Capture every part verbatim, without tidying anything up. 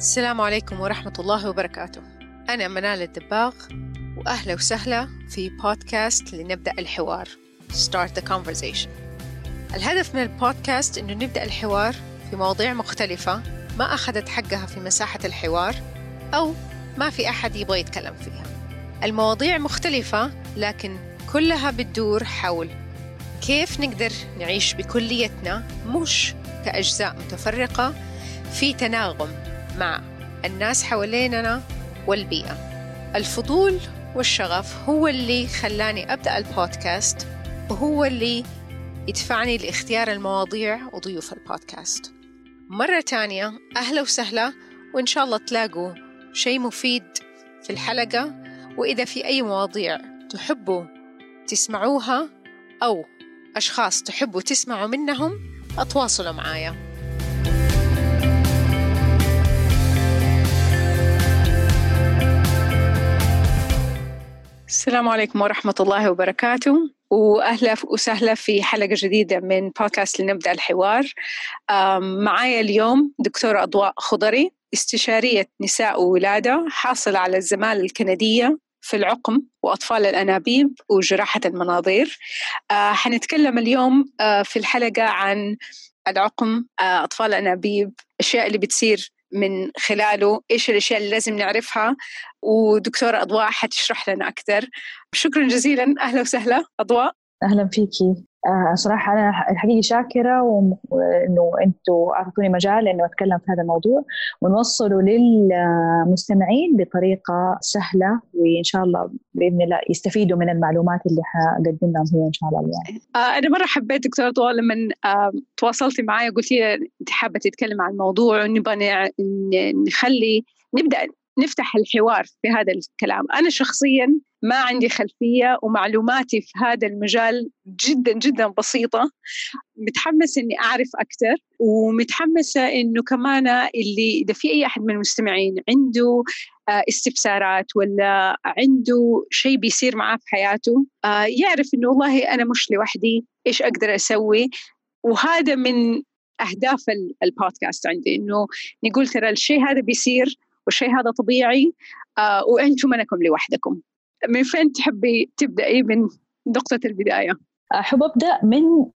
السلام عليكم ورحمة الله وبركاته. أنا منال الدباغ، وأهلا وسهلا في بودكاست لنبدأ الحوار Start the Conversation. الهدف من البودكاست إنه نبدأ الحوار في مواضيع مختلفة ما أخذت حقها في مساحة الحوار أو ما في أحد يبغى يتكلم فيها. المواضيع مختلفة لكن كلها بتدور حول كيف نقدر نعيش بكليتنا مش كأجزاء متفرقة في تناغم مع الناس حواليننا والبيئة. الفضول والشغف هو اللي خلاني أبدأ البودكاست، وهو اللي يدفعني لاختيار المواضيع وضيوف البودكاست. مرة تانية أهلا وسهلا، وإن شاء الله تلاقوا شيء مفيد في الحلقة. وإذا في أي مواضيع تحبوا تسمعوها أو أشخاص تحبوا تسمعوا منهم، أتواصلوا معايا. السلام عليكم ورحمة الله وبركاته، وأهلا وسهلا في حلقة جديدة من بودكاست لنبدأ الحوار. معايا اليوم دكتورة أضواء خضري، استشارية نساء وولادة، حاصلة على الزمالة الكندية في العقم وأطفال الأنابيب وجراحة المناظير. حنتكلم اليوم في الحلقة عن العقم، أطفال الأنابيب، الأشياء اللي بتصير من خلاله، إيش الأشياء اللي لازم نعرفها، ودكتورة أضواء حتشرح لنا أكثر. شكرا جزيلا، أهلا وسهلا أضواء. أهلا فيكي. آه صراحة أنا الحقيقة شاكرة وإنه أنتوا أعطوني مجال إنه أتكلم في هذا الموضوع ونوصله للمستمعين بطريقة سهلة، وإن شاء الله بإذن الله يستفيدوا من المعلومات اللي حقدم لهم هي إن شاء الله اليوم. آه أنا مرة حبيت دكتورة أضواء لما آه تواصلتي معي وقلتي لي أنت حابة تتكلم عن الموضوع، ونبغى نخلي نبدأ نفتح الحوار في هذا الكلام. أنا شخصياً ما عندي خلفية، ومعلوماتي في هذا المجال جداً جداً بسيطة. متحمسة إني أعرف أكثر، ومتحمسة إنه كمان اللي إذا في أي أحد من المستمعين عنده استفسارات ولا عنده شيء بيصير معاه في حياته، يعرف إنه والله أنا مش لوحدي، إيش أقدر أسوي. وهذا من أهداف البودكاست عندي، إنه نقول ترى الشيء هذا بيصير والشيء هذا طبيعي، آه وأنتم منكم لوحدكم. من فين تحبي تبدأي من نقطة البداية؟ أحب أبدأ من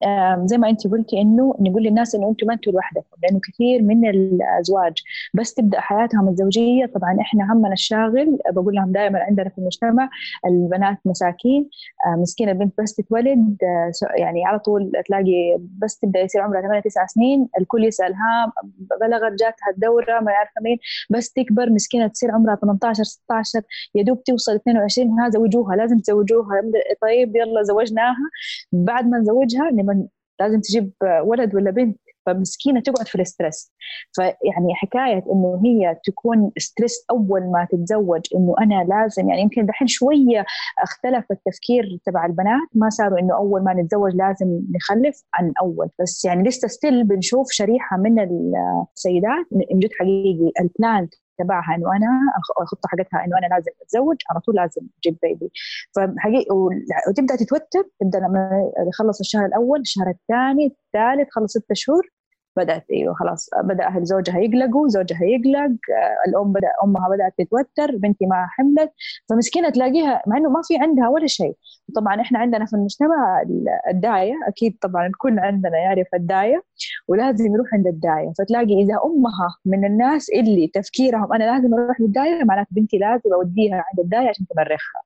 زي ما أنت قلتي، إنه نقول للناس إنه أنتم ما أنتم لوحدكم، لأنه كثير من الأزواج بس تبدأ حياتهم الزوجية. طبعا إحنا همنا الشاغل، بقول لهم دائما عندنا في المجتمع البنات مساكين، مسكينة البنت بس تتولد يعني على طول تلاقي بس تبدأ يصير عمرها ثمانية تسعة سنين الكل يسألها بلغت جاتها الدورة ما يعرف مين، بس تكبر مسكينة تصير عمرها ثمانية عشر ستة عشر يا دوب توصل اثنين وعشرين، ها زوجوها لازم تزوجوها. طيب يلا زوجناها، بعد ما نزوجها لمن لازم تجيب ولد ولا بنت، فمسكينة تقعد في الاسترس. فيعني حكاية إنه هي تكون ستريس أول ما تتزوج، إنه أنا لازم يعني يمكن دحين شوية اختلف التفكير تبع البنات، ما صاروا إنه أول ما نتزوج لازم نخلف عن أول، بس يعني لسه ستيل بنشوف شريحة من السيدات من جد حقيقي البلان تبعها إنه أنا الخطة حقتها إنه أنا لازم أتزوج على طول، لازم أجيب بيبي. فحقيقي وتبدأ تتوتر، تبدأ لما يخلص الشهر الأول، الشهر الثاني الثالث، خلص ستة شهور بدأت إيوه خلاص بدأ أهل زوجها يقلقوا، زوجها يقلق، الأم بدأ أمها بدأت تتوتر، بنتي ما حملت. فمسكينة تلاقيها مع إنه ما في عندها ولا شيء. طبعا إحنا عندنا في المجتمع الداية، أكيد طبعا الكل عندنا يعرف الداية ولازم يروح عند الداية. فتلاقي إذا أمها من الناس اللي تفكيرهم أنا لازم أروح للداية، معناته بنتي لازم أوديها عند الداية عشان تمرخها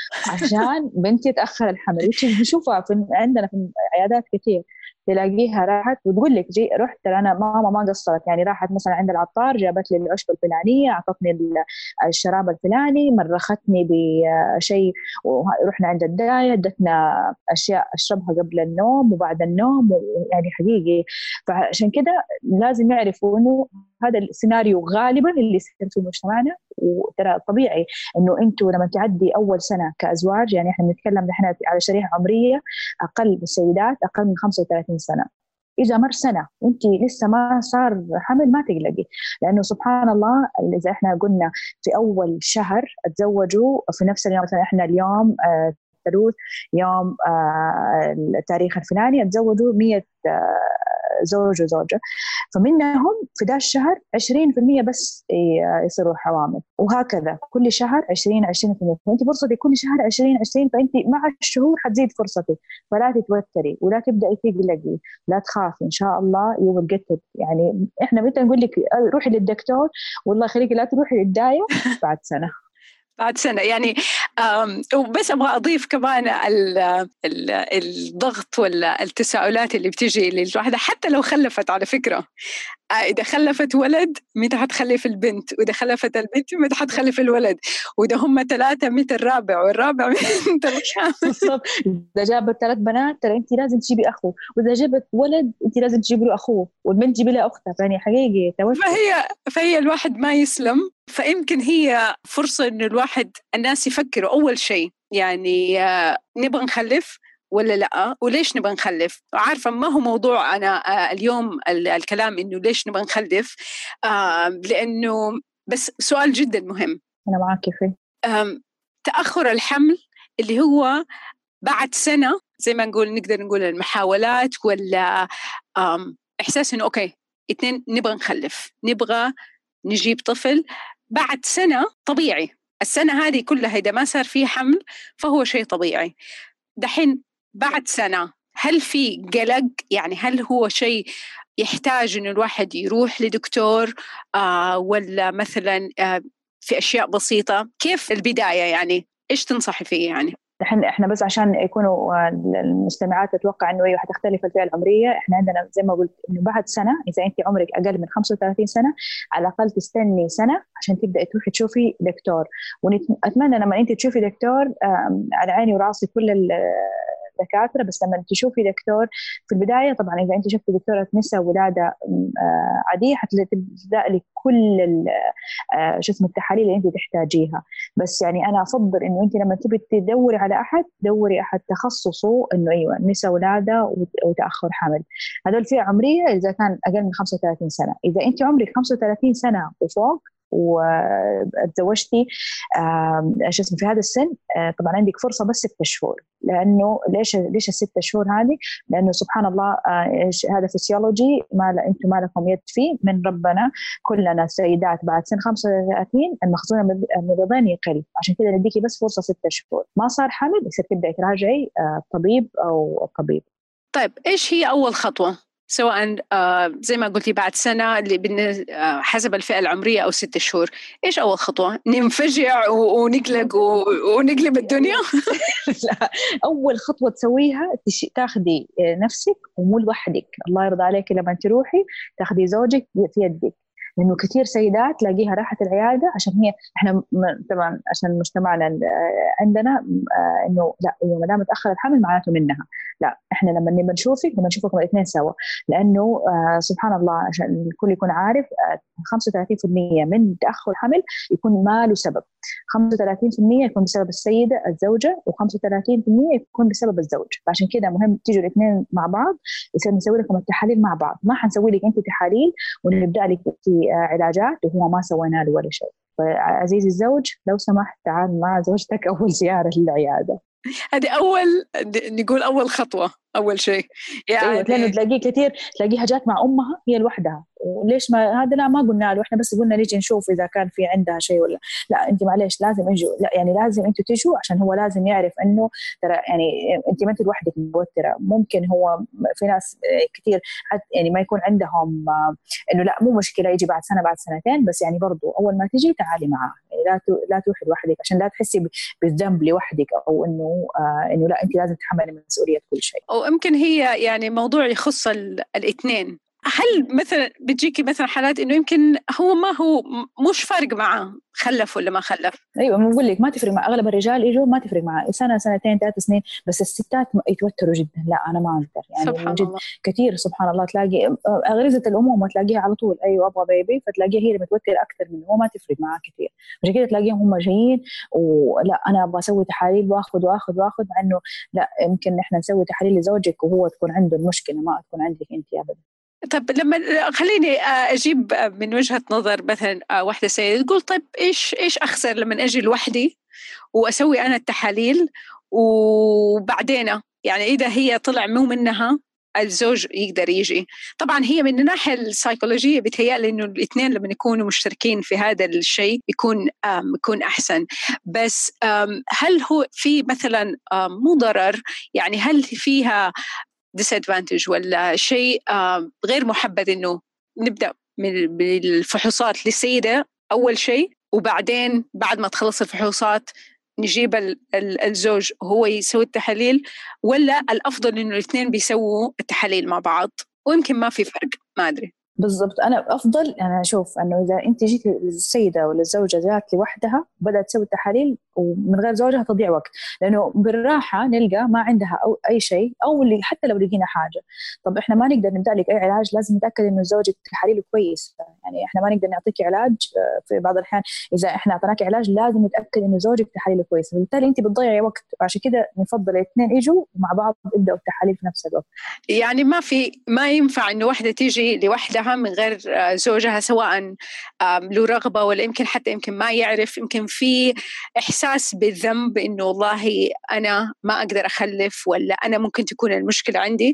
عشان بنتي تأخر الحمل. نشوفها في عندنا في عيادات كثير، تلاقيها راحت وتقول لك جي رحت أنا ماما ما قصرت، يعني راحت مثلا عند العطار جابت لي العشبة الفلانية، أعطتني الشراب الفلاني، مرختني بشيء، ورحنا عند الداية ادتنا أشياء أشربها قبل النوم وبعد النوم، يعني حقيقي. فعشان كده لازم يعرفوا إنه هذا السيناريو غالبا اللي يصير في مجتمعنا. وترى طبيعي إنه أنتوا لما تعدي أول سنة كأزواج، يعني إحنا بنتكلم نحن على شريحة عمرية أقل بالسيدات أقل من خمسة وثلاثين سنة، إذا مر سنة وأنت لسه ما صار حمل ما تقلقي، لأنه سبحان الله إذا إحنا قلنا في أول شهر أتزوجوا في نفس اليوم، مثلا إحنا اليوم آه ثلوث يوم آه التاريخ الفلاني، أتزوجوا مية آه زوج وزوجة، فمنهم في ذا الشهر عشرين بالمئة بس يصيروا حوامل، وهكذا كل شهر عشرين عشرين بالمئة. فأنت فرصتك كل شهر عشرين عشرين، فأنت مع الشهور حتزيد فرصتك. فلا تتوتري ولا تبدأي تقلقي، لا تخافي، إن شاء الله you will get it. يعني إحنا متى نقول لك روحي للدكتور والله خليكي لا تروحي للداية بعد سنة بعد سنة يعني. وبس أبغى أضيف كمان ال ال الضغط ولا التساؤلات اللي بتيجي للواحدة حتى لو خلفت. على فكرة إذا خلفت ولد متى حتخلف البنت، وإذا خلفت البنت متى حتخلف الولد، وإذا هم ثلاثة متى الرابع، والرابع متى الخامس. إذا جابت ثلاث بنات ترى أنت لازم تجيبي أخوه، وإذا جابت ولد أنت لازم تجيبي له أخوه، والبنت تجيبي لها أختها. يعني حقيقي توتر. فهي فهي الواحد ما يسلم. فيمكن هي فرصة إنه الواحد الناس يفكروا أول شيء يعني آه نبغى نخلف ولا لا، وليش نبغى نخلف. عارفة ما هو موضوع أنا آه اليوم الكلام إنه ليش نبغى نخلف، آه لأنه بس سؤال جدا مهم. أنا معاك فيه. تأخر الحمل اللي هو بعد سنة، زي ما نقول نقدر نقول المحاولات ولا إحساس إنه أوكي اثنين نبغى نخلف، نبغى نجيب طفل بعد سنة، طبيعي. السنة هذه كلها إذا ما صار فيه حمل فهو شيء طبيعي. دحين بعد سنة هل في قلق؟ يعني هل هو شيء يحتاج إنه الواحد يروح لدكتور آه ولا مثلا آه في أشياء بسيطة؟ كيف البداية يعني؟ إيش تنصحي فيه يعني؟ احنا احنا بس عشان يكونوا المستمعات تتوقع انه ايوه حتختلف الفئه العمريه، احنا عندنا زي ما قلت انه بعد سنه اذا انت عمرك اقل من خمسة وثلاثين سنه على الاقل تستني سنه عشان تبداي تروحي تشوفي دكتور. واتمنى لما انت تشوفي دكتور على عيني وراسي كل الدكاتره، بس لما تشوفي دكتور في البدايه طبعا اذا انت شفتي دكتوره نساء ولاده عاديه حتبدا لك كل شو اسمه التحاليل اللي انت تحتاجيها. بس يعني انا افضل انه انت لما تبي تدوري على احد دوري احد تخصصه انه ايوه نساء ولاده وتاخر حمل. هذول فئه عمريه اذا كان اقل من خمسة وثلاثين سنه. اذا انت عمرك خمسة وثلاثين سنه وفوق وتزوجتي ايش اسمه في هذا السن، طبعا عندك فرصه بس ستة شهور. لانه ليش ليش الستة شهور هذه؟ لانه سبحان الله هذا فسيولوجي ما انتم ما لكم يد فيه من ربنا. كلنا سيدات بعد سن خمسة وثلاثين المخزون المبيضين يقل، عشان كذا نديكي بس فرصه ستة شهور. ما صار حمل يصير تبداي تراجعي طبيب او الطبيب. طيب ايش هي اول خطوه سواء آه زي ما قلتي بعد سنة اللي آه حسب الفئة العمرية أو ستة شهور؟ إيش أول خطوة؟ ننفجع ونقلق ونقلب الدنيا؟ لا، أول خطوة تسويها تاخدي نفسك ومو لوحدك. الله يرضى عليك لما تروحي تاخدي زوجك في يدك، لأنه كثير سيدات تلاقيها راحت العيادة عشان هي إحنا طبعا عشان مجتمعنا عندنا إنه لا ما دام تأخر الحمل معناته منها. لا، إحنا لما نبى نشوفك لما نشوفكم الاثنين سوا، لأنه آه سبحان الله عشان الكل يكون عارف آه خمسة وثلاثين بالمئة من تأخر الحمل يكون ما له سبب. خمسة وثلاثين بالمئة يكون بسبب السيدة الزوجة، وخمسة وثلاثين بالمئة يكون بسبب الزوج. فعشان كده مهم تيجوا الاثنين مع بعض يصير نسوي لكم التحاليل مع بعض. ما حنسوي لك أنت تحاليل ونبدأ لك في علاجات وهو ما سوينا له ولا شيء. فعزيزي الزوج لو سمحت تعال مع زوجتك أول زيارة للعيادة. هذه أول نقول أول خطوة أول شيء يعني. أيوة لأنه تلاقيه كثير تلاقيها جات مع أمها هي لوحدها، وليش ما هذا لا ما قلنا له، إحنا بس قلنا نيجي نشوف إذا كان في عندها شيء ولا لا. أنت معليش لازم إجوا، لا يعني لازم أنتوا تجوا عشان هو لازم يعرف إنه ترى يعني أنت ما أنت لوحدك متوترة. ممكن هو في ناس كثير حتى يعني ما يكون عندهم إنه لا مو مشكلة يجي بعد سنة بعد سنتين، بس يعني برضو أول ما تجي تعالي معاه. يعني لا لا تروحي لوحدك عشان لا تحسي بالذنب لوحدك أو إنه آه إنه لا أنت لازم تتحملي مسؤولية كل شيء. أو يمكن هي يعني موضوع يخص الاثنين. هل مثلا بتجيكي مثلا حالات إنه يمكن هو ما هو مش فارق معه خلف ولا ما خلف؟ ايوه بقول لك ما تفرق مع اغلب الرجال يجوا ما تفرق معه سنه سنتين ثلاث سنين، بس الستات يتوتروا جدا. لا انا ما اقدر يعني جد كثير سبحان الله تلاقي غريزه الامومه تلاقيها على طول ايوه ابغى بيبي، فتلاقيها هي متوتره اكثر منه هو ما تفرق معاه كثير. عشان كده تلاقيهم هم جايين ولا انا ابغى اسوي تحاليل واخذ واخذ واخذ، مع انه لا يمكن احنا نسوي تحاليل لزوجك وهو تكون عنده المشكله ما تكون عندك انت ابدا. طب لما خليني أجيب من وجهة نظر مثلا واحدة سيدة تقول طيب إيش إيش أخسر لما أجي لوحدي وأسوي أنا التحاليل وبعدين يعني إذا هي طلع مو منها الزوج يقدر يجي. طبعا هي من الناحية السيكولوجية بتهيألي إنه الاثنين لما يكونوا مشتركين في هذا الشيء يكون يكون أحسن. بس هل هو في مثلا مو ضرر، يعني هل فيها disadvantage ولا شيء غير محبذ إنه نبدأ من بالفحوصات للسيدة أول شيء، وبعدين بعد ما تخلص الفحوصات نجيب الزوج هو يسوي التحاليل، ولا الأفضل إنه الاثنين بيسووا التحاليل مع بعض ويمكن ما في فرق؟ ما أدري بالضبط. أنا أفضل أنا أشوف أنه إذا أنت جيت للسيدة ولا الزوجة جات لوحدها بدأت تسوي التحاليل ومن غير زوجها تضيع وقت، لأنه بالراحة نلقى ما عندها أو أي شيء، أو اللي حتى لو لقينا حاجة. طب إحنا ما نقدر نبدأ لك أي علاج، لازم نتأكد إنه زوجك تحاليله كويس. يعني إحنا ما نقدر نعطيك علاج في بعض الأحيان إذا إحنا أعطيناك علاج لازم نتأكد إنه زوجك تحاليله كويس، بالتالي أنت بتضيعي وقت. عشان كده نفضل الاثنين يجوا مع بعض يبدأوا التحاليل في نفس الوقت. يعني ما في ما ينفع إنه واحدة تيجي لوحدها من غير زوجها، سواء له رغبة ولا يمكن حتى يمكن ما يعرف، يمكن في إحساس بالذنب إنه والله أنا ما أقدر أخلف، ولا أنا ممكن تكون المشكلة عندي،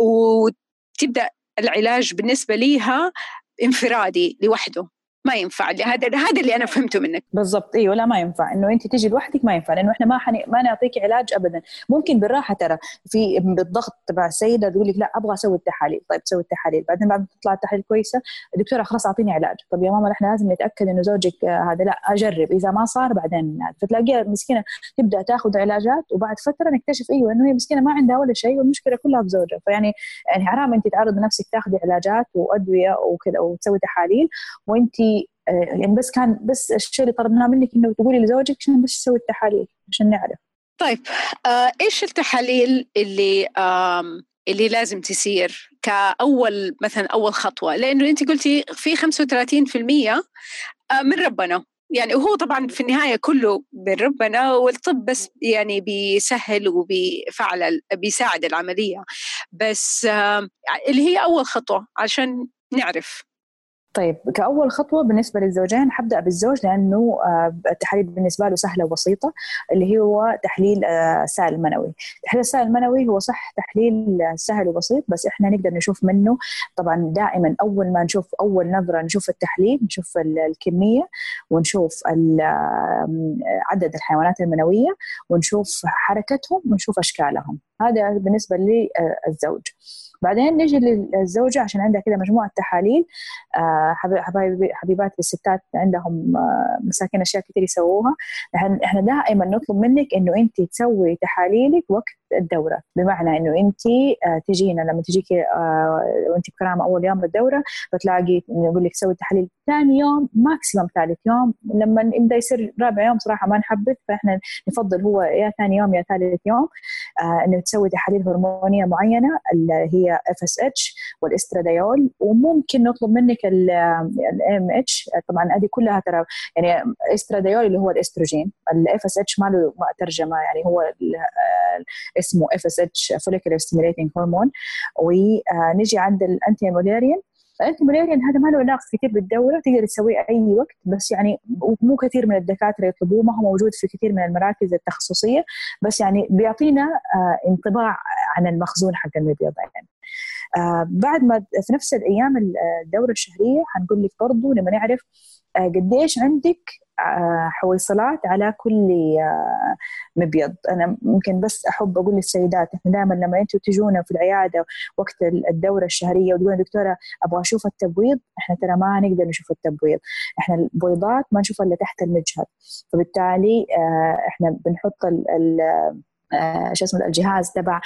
وتبدأ العلاج بالنسبة ليها انفرادي لوحده. ما ينفع. هذا هذا اللي أنا فهمته منك. بالضبط. أيوة، لا ما ينفع إنه أنت تيجي لوحدك، ما ينفع، لأنه إحنا ما حني... ما نعطيك علاج أبدا. ممكن بالراحة، ترى في بالضغط تبع السيدة تقول لك لا أبغى أسوي التحاليل، طيب تسوي التحاليل، بعدين بعد تطلع التحاليل كويسة الدكتورة خلاص أعطيني علاج. طب يا ماما إحنا لازم نتأكد إنه زوجك هذا، لا أجرب، إذا ما صار بعدين. فتلاقيها مسكينة تبدأ تأخذ علاجات وبعد فترة نكتشف أيوة إنه هي مسكينة ما عندها ولا شيء والمشكلة كلها في زوجها. فيعني يعني حرام أنت تعرض نفسك تأخذي علاجات وأدوية وكذا وتسوي تحاليل وأنت يعني بس كان بس الشيء اللي طلبناه منك إنه تقولي لزوجك عشان بس تسوي التحاليل عشان نعرف. طيب آه إيش التحاليل اللي آم اللي لازم تصير كأول مثلا أول خطوة؟ لأنه أنت قلتي في خمسة وثلاثين بالمئة من ربنا، يعني وهو طبعا في النهاية كله من ربنا، والطب بس يعني بيسهل وبيفعل بيساعد العملية، بس آه اللي هي أول خطوة عشان نعرف. طيب كأول خطوة بالنسبة للزوجين حبدأ بالزوج، لأنه التحاليل بالنسبة له سهلة وبسيطة، اللي هو تحليل السائل المنوي. تحليل السائل المنوي هو صح تحليل سهل وبسيط، بس إحنا نقدر نشوف منه طبعا دائما أول ما نشوف أول نظرة نشوف التحليل، نشوف الكمية ونشوف عدد الحيوانات المنوية ونشوف حركتهم ونشوف أشكالهم. هذا بالنسبة للزوج. بعدين نجي للزوجة عشان عندها كده مجموعة تحاليل. حبايبي حبيبات الستات عندهم مساكين أشياء كتير يسووها. إحنا دائما نطلب منك إنه أنت تسوي تحاليلك وقت الدورة، بمعنى إنه أنت تجينا لما تجيكي وأنت بكرامة أول يوم بالدورة بتلاقي نقول لك سوي التحاليل ثاني يوم ماكسيمم ثالث يوم. لما يبدأ يصير رابع يوم صراحة ما نحبذ، فإحنا نفضل هو يا ثاني يوم يا ثالث يوم إنه تسوي تحاليل هرمونية معينة اللي هي إف إس إتش والاستراديول، وممكن نطلب منك ال إم إتش. طبعا هذه كلها ترى يعني استراديول اللي هو الاستروجين، ال إف إس إتش ما له ترجمة، يعني هو اسمه إف إس إتش follicular stimulating hormone. ونجي عند الأنتي مولاريان. الأنتي مولاريان هذا ما له علاقة كثير بالدورة، تقدر تسويه أي وقت، بس يعني مو كثير من الدكاترة يطلبوه، ما هو موجود في كثير من المراكز التخصصية، بس يعني بيعطينا انطباع عن المخزون حق المبيض. يعني آه بعد ما في نفس الأيام الدورة الشهرية هنقول لك برضو لما نعرف آه قديش عندك آه حويصلات على كل آه مبيض. أنا ممكن بس أحب أقول للسيدات إحنا دائما لما أنتوا تجونا في العيادة وقت الدورة الشهرية وتقولون دكتورة أبغى أشوف التبويض، إحنا ترى ما نقدر نشوف التبويض، إحنا البويضات ما نشوفها إلا تحت المجهر، فبالتالي آه إحنا بنحط ال ال آه شو اسمه الجهاز تبع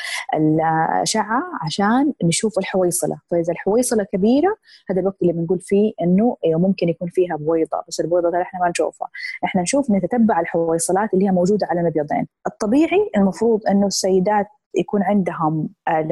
الأشعة عشان نشوف الحويصلة. فإذا الحويصلة كبيرة هذا الوقت اللي بنقول فيه إنه ممكن يكون فيها بويضة، بس البويضة ده إحنا ما نشوفها، إحنا نشوف نتتبع الحويصلات اللي هي موجودة على المبيضين. الطبيعي المفروض إنه السيدات يكون عندهم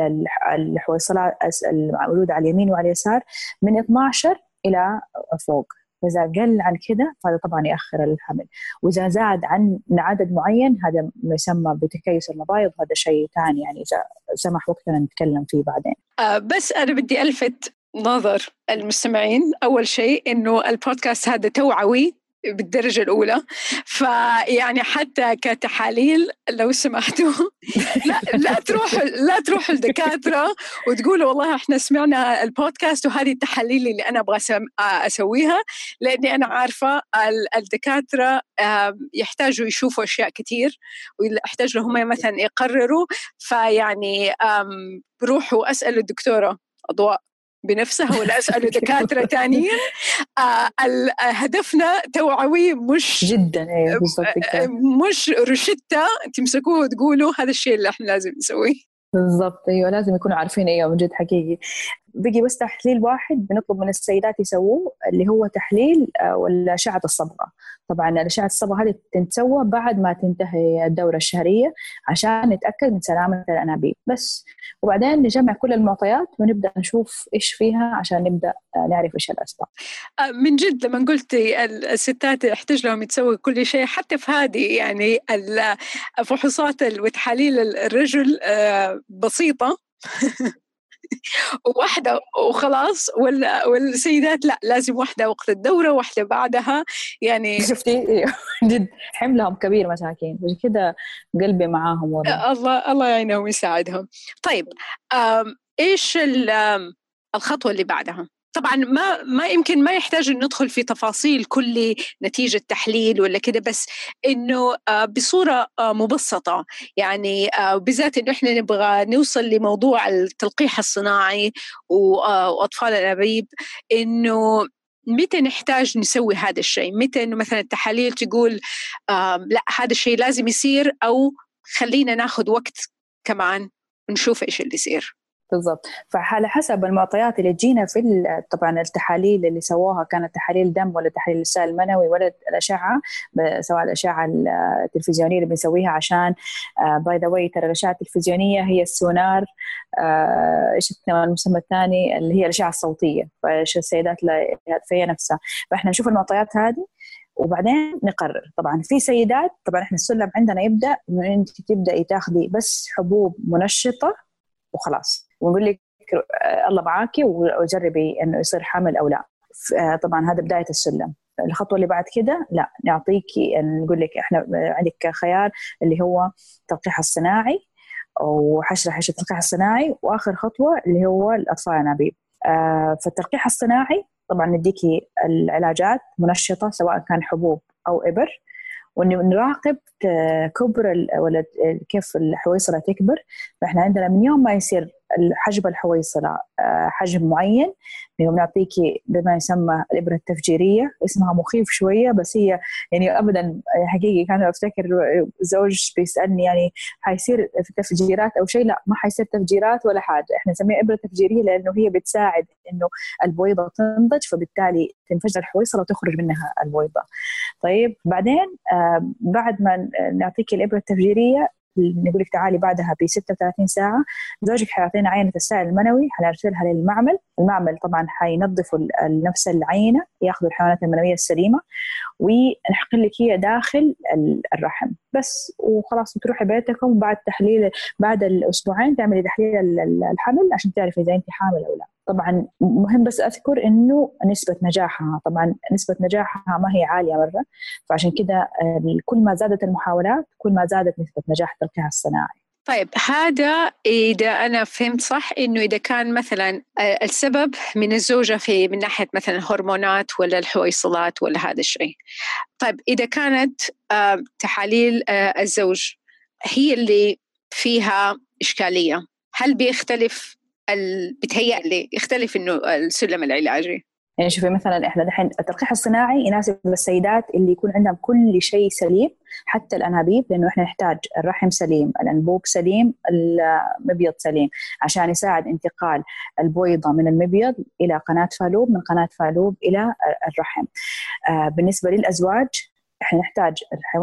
الحويصلات الموجودة على اليمين وعلى اليسار من اثنا عشر إلى فوق، فإذا قل عن كده فهذا طبعا يأخر الحمل، وإذا زاد عن عدد معين هذا يسمى بتكيس المبايض، هذا شيء ثاني يعني إذا سمح وقتنا نتكلم فيه بعدين. آه بس أنا بدي ألفت نظر المستمعين أول شيء إنه البودكاست هذا توعوي بالدرجة الأولى. فيعني حتى كتحاليل لو سمحتوا لا لا تروحوا لا تروحوا الدكاترة وتقولوا والله احنا سمعنا البودكاست وهذه التحاليل اللي أنا أبغى أسويها، لأني أنا عارفة الدكاترة يحتاجوا يشوفوا أشياء كتير ويحتاج لهم مثلا يقرروا. فيعني بروحوا أسألوا الدكتورة أضواء بنفسها ولا أسألوا دكاترة تانيين. آه هدفنا توعوي مش جدا أيوة بالضبط آه مش روشتة تمسكوه وتقولوا هذا الشيء اللي احنا لازم نسويه. بالضبط أيوة لازم يكونوا عارفين. أيوة من جد حقيقي. بقي بس تحليل واحد بنطلب من السيدات يسووه اللي هو تحليل ولا أشعة الصبغة. طبعا الأشعة الصبغة هذه تنسوى بعد ما تنتهي الدورة الشهرية عشان نتأكد من سلامة الأنابيب بس، وبعدين نجمع كل المعطيات ونبدأ نشوف إيش فيها عشان نبدأ نعرف إيش الأسباب. من جد لما قلتي الستات يحتاج لهم يتسوي كل شيء، حتى في هذه يعني الفحوصات وتحاليل الرجل بسيطة واحدة وخلاص، والسيدات لا لازم واحدة وقت الدورة واحدة بعدها. يعني شفتي جد حملهم كبير مساكين، مش كده قلبي معاهم والله. الله الله يعينهم ويساعدهم. طيب إيش الخطوة اللي بعدها؟ طبعا ما ما يمكن ما يحتاج أن ندخل في تفاصيل كل نتيجة تحليل ولا كده، بس إنه بصورة مبسطة يعني، بالذات إنه إحنا نبغى نوصل لموضوع التلقيح الصناعي وأطفال الأنابيب، إنه متى نحتاج نسوي هذا الشيء، متى إنه مثلا التحاليل تقول لا هذا الشيء لازم يصير، أو خلينا ناخد وقت كمان ونشوف إيش اللي يصير. بالضبط. فعلى حسب المعطيات اللي تجينا في طبعا التحاليل اللي سووها كانت تحاليل دم ولا تحاليل السائل المنوي ولا الأشعة، سواء الأشعة التلفزيونية اللي بنسويها عشان باي ذا واي ترى الأشعة التلفزيونية هي السونار، ايش المسمى الثاني اللي هي الأشعة الصوتية، فايش السيدات فهي نفسها. فاحنا نشوف المعطيات هذه وبعدين نقرر. طبعا في سيدات طبعا احنا السلم عندنا يبدأ من انت تبدأي تاخذي بس حبوب منشطة وخلاص ونقول لك الله معاكي وجربي انه يصير حمل او لا. طبعا هذا بدايه السلم. الخطوه اللي بعد كده لا نعطيكي نقول لك احنا عندك خيار اللي هو التلقيح الصناعي وحشره حشره التلقيح الصناعي، واخر خطوه اللي هو الاطفال الانابيب. فالتلقيح الصناعي طبعا نديكي العلاجات منشطه سواء كان حبوب او ابر، ونراقب كبر ولا كيف الحويصلة تكبر. فإحنا عندنا من يوم ما يصير حجم الحويصلة حجم معين بنعطيكي بما يسمى الإبرة التفجيرية. اسمها مخيف شوية بس هي يعني أبدا حقيقي. كان أفتكر زوج بيسألني يعني حيصير في تفجيرات أو شيء، لا ما حيصير تفجيرات ولا حاجة. إحنا نسميها إبرة تفجيرية لأنه هي بتساعد إنه البويضة تنضج، فبالتالي تنفجر الحويصلة وتخرج منها البويضة. طيب بعدين آه بعد ما نعطيك الإبرة التفجيرية نقولك تعالي بعدها ب ستة وثلاثين ساعة زوجك حيعطينا عينة السائل المنوي، حنرسلها للمعمل. المعمل طبعا حينظفوا نفس العينة، ياخذوا الحيوانات المنوية السليمة ونحقن لك هي داخل الرحم بس، وخلاص بتروحي بيتكم. بعد تحليل بعد الأسبوعين تعملي تحليل الحمل عشان تعرفي إذا أنت حامل أو لا. طبعا مهم بس أذكر إنه نسبة نجاحها طبعا نسبة نجاحها ما هي عالية مرة، فعشان كده كل ما زادت المحاولات كل ما زادت نسبة نجاح التلقيح الصناعي. طيب هذا إذا أنا فهمت صح إنه إذا كان مثلا السبب من الزوجة في من ناحية مثلا الهرمونات ولا الحويصلات ولا هذا الشيء. طيب إذا كانت تحاليل الزوج هي اللي فيها إشكالية، هل بيختلف ال... بتهيأ لي يختلف إنه السلم العلاجي؟ يعني شوفي مثلا إحنا دحين التلقيح الصناعي يناسب السيدات اللي يكون عندهم كل شيء سليم حتى الأنابيب، لأنه إحنا نحتاج الرحم سليم، الأنبوب سليم، المبيض سليم عشان يساعد انتقال البويضة من المبيض إلى قناة فالوب، من قناة فالوب إلى الرحم. آه بالنسبة للأزواج احنا نحتاج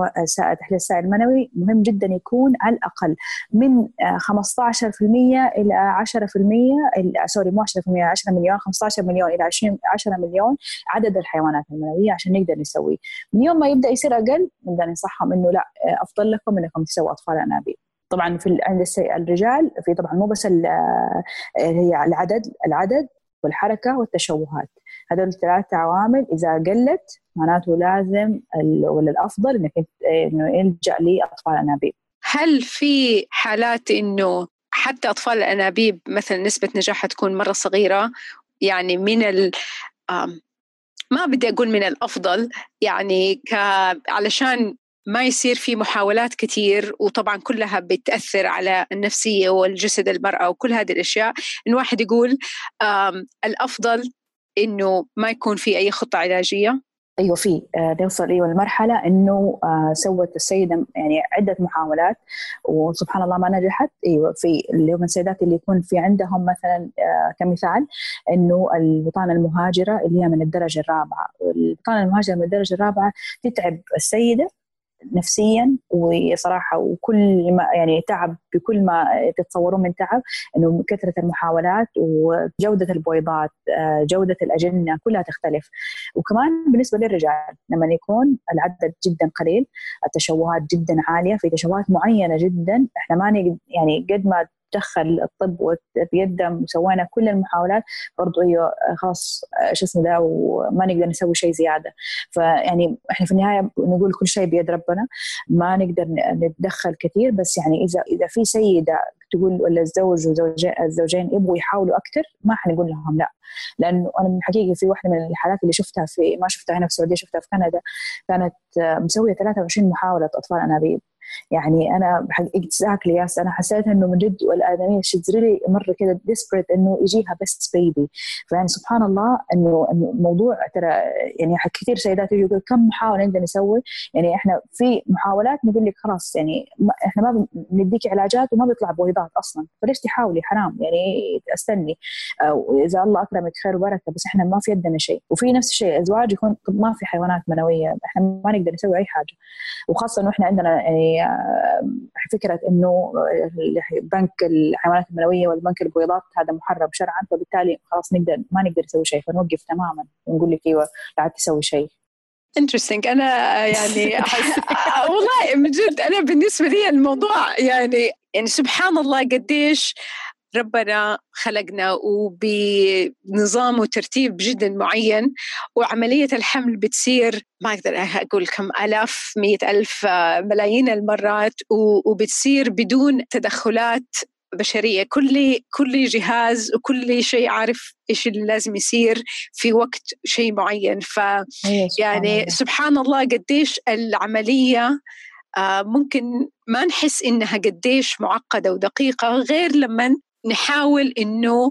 تحليل السائل المنوي مهم جدا يكون على الأقل من خمسة عشر بالمئة إلى عشرة بالمئة، سوري مو عشرة بالمئة، عشرة مليون، خمسة عشر مليون إلى عشرين عشرة مليون عدد الحيوانات المنوية عشان نقدر نسوي. من يوم ما يبدأ يصير أقل نقدر ننصحهم إنه لا أفضل لكم إنكم تسووا أطفال أنابيب. طبعا في عند الرجال في طبعا مو بس هي العدد العدد والحركة والتشوهات. هذول الثلاثة عوامل إذا قلت معناته لازم ولا الأفضل إنك إنه يلجأ لأطفال الأنابيب. هل في حالات إنه حتى أطفال الأنابيب مثلا نسبة نجاحها تكون مرة صغيرة، يعني من ال ما بدي أقول من الأفضل، يعني ك علشان ما يصير في محاولات كتير وطبعا كلها بتأثر على النفسية والجسد المرأة وكل هذه الأشياء، إن واحد يقول الأفضل إنه ما يكون في أي خطة علاجية؟ أيوة في آه نوصل أيوة المرحلة إنه آه سوت السيدة يعني عدة محاولات وسبحان الله ما نجحت. أيوة في اللي هم السيدات اللي يكون في عندهم مثلا آه كمثال إنه البطانة المهاجرة اللي هي من الدرجة الرابعة. البطانة المهاجرة من الدرجة الرابعة تتعب السيدة نفسيا وصراحة، وكل ما يعني تعب بكل ما تتصورون من تعب، إنه كثرة المحاولات وجودة البويضات جودة الأجنة كلها تختلف. وكمان بالنسبة للرجال لما يكون العدد جدا قليل التشوهات جدا عالية، في تشوهات معينة جدا إحنا ما نقدر يعني قد ما دخل الطب وبيقدم وسوينا كل المحاولات برضو ايوه خلاص شو اسمه ده وما نقدر نسوي شيء زياده. فيعني احنا في النهايه نقول كل شيء بيد ربنا، ما نقدر نتدخل كثير، بس يعني اذا اذا في سيده تقول ولا الزوج والزوجين يبغوا يحاولوا اكثر ما حنقول لهم لا، لانه انا من حقيقه في واحده من الحالات اللي شفتها في ما شفتها هنا في السعوديه شفتها في كندا كانت مسويه ثلاثة وعشرين محاوله اطفال انابيب. يعني أنا exactly yes أنا حسيت إنه من جد والآدمية she's really مرة كده desperate إنه يجيها best baby. فيعني سبحان الله إنه الموضوع ترى يعني كثير سيدات يقول كم محاولة نقدر نسوي، يعني إحنا في محاولات نقول لك خلاص يعني إحنا ما بنديك علاجات وما بيطلع بويضات أصلا، فليش تحاولي حرام يعني استني وإذا الله أكرمك خير وبركة، بس إحنا ما في يدنا شيء. وفي نفس الشيء أزواج يكون ما في حيوانات منوية إحنا ما نقدر نسوي أي حاجة، وخاصة إنه إحنا عندنا يعني فكرة إنه بنك الحيوانات المنوية والبنك البويضات هذا محرم شرعا، فبالتالي خلاص نقدر ما نقدر نسوي شيء فنوقف تماما ونقول لك أيوة لا عاد تسوي شيء. interesting. أنا يعني والله من جد أنا بالنسبة لي الموضوع يعني يعني سبحان الله قديش ربنا خلقنا وبنظام وترتيب جدا معين، وعملية الحمل بتصير ما أقدر أقول كم ألاف مئة ألف ملايين المرات، وبتصير بدون تدخلات بشرية. كل كل جهاز وكل شيء عارف إيش اللي لازم يصير في وقت شيء معين. ف يعني سبحان الله قديش العملية ممكن ما نحس إنها قديش معقدة ودقيقة غير لما نحاول إنه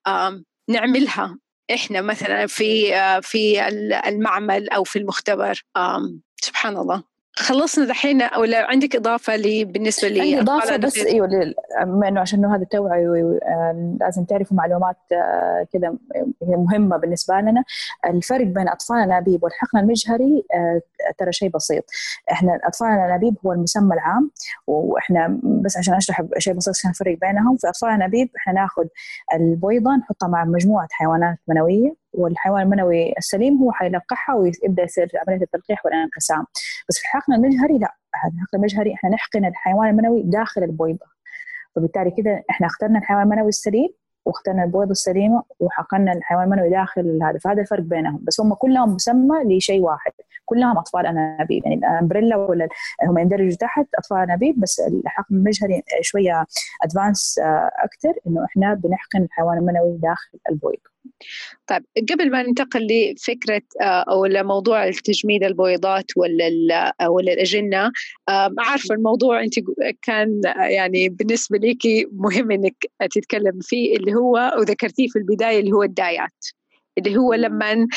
نعملها إحنا مثلا في في المعمل أو في المختبر. سبحان الله. خلصنا دحين ولا عندك إضافة لي بالنسبة لي؟ عندي إضافة بس أيوة بما إنه عشان هذا التوعية لازم تعرفوا معلومات كذا هي مهمة بالنسبة لنا. الفرق بين أطفال الأنابيب والحقن المجهري ترى شيء بسيط. إحنا أطفال الأنابيب هو المسمى العام، وإحنا بس عشان أشرح شيء بسيط عشان الفرق بينهم. في أطفال الأنابيب إحنا ناخد البويضة نحطها مع مجموعة حيوانات منوية، والحيوان المنوي السليم هو حيلقحها ويبدأ يصير عملية التلقيح والانقسام. بس في الحقن المجهري لا، الحقن المجهري احنا نحقن الحيوان المنوي داخل البويضة، فبالتالي كده احنا اخترنا الحيوان المنوي السليم واخترنا البويضة السليمة وحقنا الحيوان المنوي داخل هذا. فهذا الفرق بينهم، بس هم كلهم مسمى لشيء واحد، كلهم أطفال أنابيب. يعني الأمبريلا ولا هم يندرجوا تحت أطفال أنابيب، بس الحقن المجهري شوية أدفانس أكتر إنه إحنا بنحقن الحيوان المنوي داخل البويضة. طيب قبل ما ننتقل لفكرة أو لموضوع التجميد البويضات ولا ولا الأجنة، عارفة الموضوع أنت كان يعني بالنسبة ليكي مهم إنك تتكلم فيه، اللي هو وذكرتيه في البداية اللي هو الدايات، اللي هو لما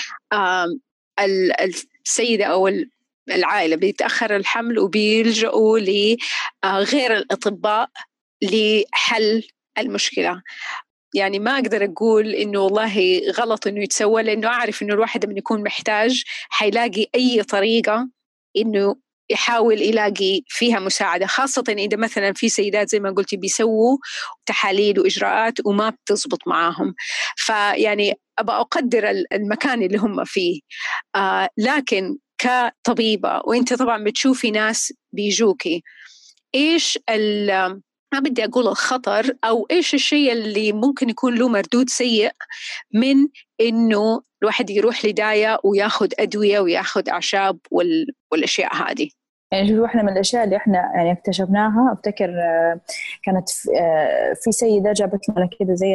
السيدة أو العائلة بيتأخر الحمل وبيلجأوا لغير الأطباء لحل المشكلة. يعني ما أقدر أقول إنه والله غلط إنه يتسوى، لأنه أعرف إنه الواحد من يكون محتاج حيلاقي أي طريقة إنه يحاول يلاقي فيها مساعدة، خاصة إذا مثلا في سيدات زي ما قلتي بيسووا تحاليل وإجراءات وما بتزبط معاهم. فيعني أبقى أقدر المكان اللي هم فيه، آه لكن كطبيبة وإنت طبعا بتشوفي ناس بيجوكي، إيش ما بدي أقول الخطر أو إيش الشيء اللي ممكن يكون له مردود سيء من إنه الواحد يروح لداية وياخد أدوية وياخد أعشاب وال... والأشياء هذه. يعني شوف واحدة من الأشياء اللي إحنا يعني اكتشفناها، أفتكر كانت في سيدة جابت لنا كده زي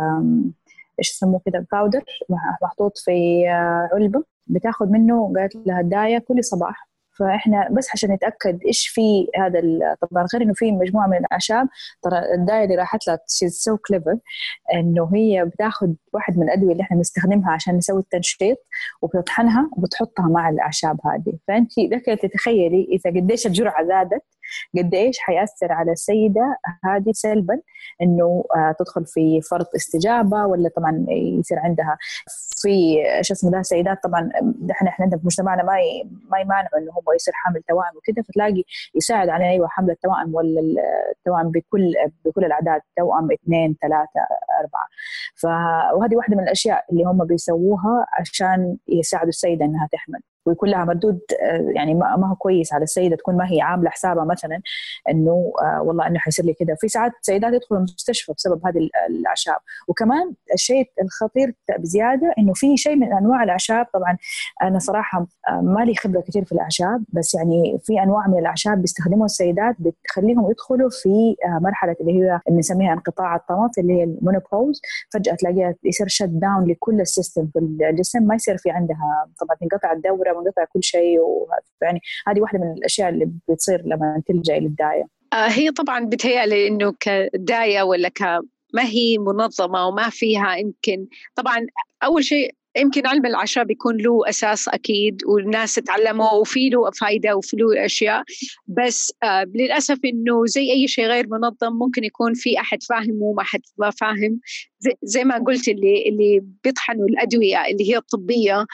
إيش يسموه كده باودر محطوط في علبة بتاخد منه، قالت لها الداية كل صباح. فإحنا بس عشان نتأكد إيش في هذا، طبعا غير إنه في مجموعة من الأعشاب، ترى الداية اللي راحت لها she's so clever إنه هي بتاخد واحد من الأدوية اللي إحنا نستخدمها عشان نسوي التنشيط وبتطحنها وبتحطها مع الأعشاب هذه. فأنت لك تتخيلي إذا قديش الجرعة زادت قد إيش حيأثر على السيدة هذه سلبا، إنه تدخل في فرط استجابة، ولا طبعا يصير عندها في شو اسمه ده سيدات طبعا إحنا إحنا عندنا في مجتمعنا ما ي... ما يمانعوا إنه هم يصير حمل توأم وكده، فتلاقي يساعد على أيوة حمل التوأم ولا التوأم بكل بكل الأعداد، توأم اثنين ثلاثة أربعة. ف وهذه واحدة من الأشياء اللي هم بيسووها عشان يساعدوا السيدة إنها تحمل، ويكون لها مردود يعني ما هو كويس على السيدة، تكون ما هي عاملة حسابها مثلا إنه آه والله إنه حيصير لي كده. في ساعات سيدات يدخلوا المستشفى بسبب هذه الأعشاب. وكمان الشيء الخطير بزيادة إنه في شيء من أنواع الأعشاب، طبعا أنا صراحة ما لي خبرة كثير في الأعشاب، بس يعني في أنواع من الأعشاب بيستخدموا السيدات بتخليهم يدخلوا في آه مرحلة اللي هي اللي نسميها انقطاع الطمث اللي هي المونوبوز. فجأة تلاقيها يصير شت داون لكل السيستم في الجسم، ما يصير في عندها طبعا تنقطع الدورة منقطع كل شيء. يعني هذه واحدة من الأشياء اللي بتصير لما تلجأ للداية. آه هي طبعا بتهيألي إنه كداية ولا ك ما هي منظمة وما فيها، يمكن طبعا أول شيء يمكن علم الأعشاب يكون له أساس أكيد والناس تعلموا وفي له فايدة وفي له أشياء، بس آه للأسف إنه زي أي شيء غير منظم ممكن يكون في أحد فاهم وما أحد ما فاهم. زي, زي ما قلت اللي اللي بيطحنوا الأدوية اللي هي الطبية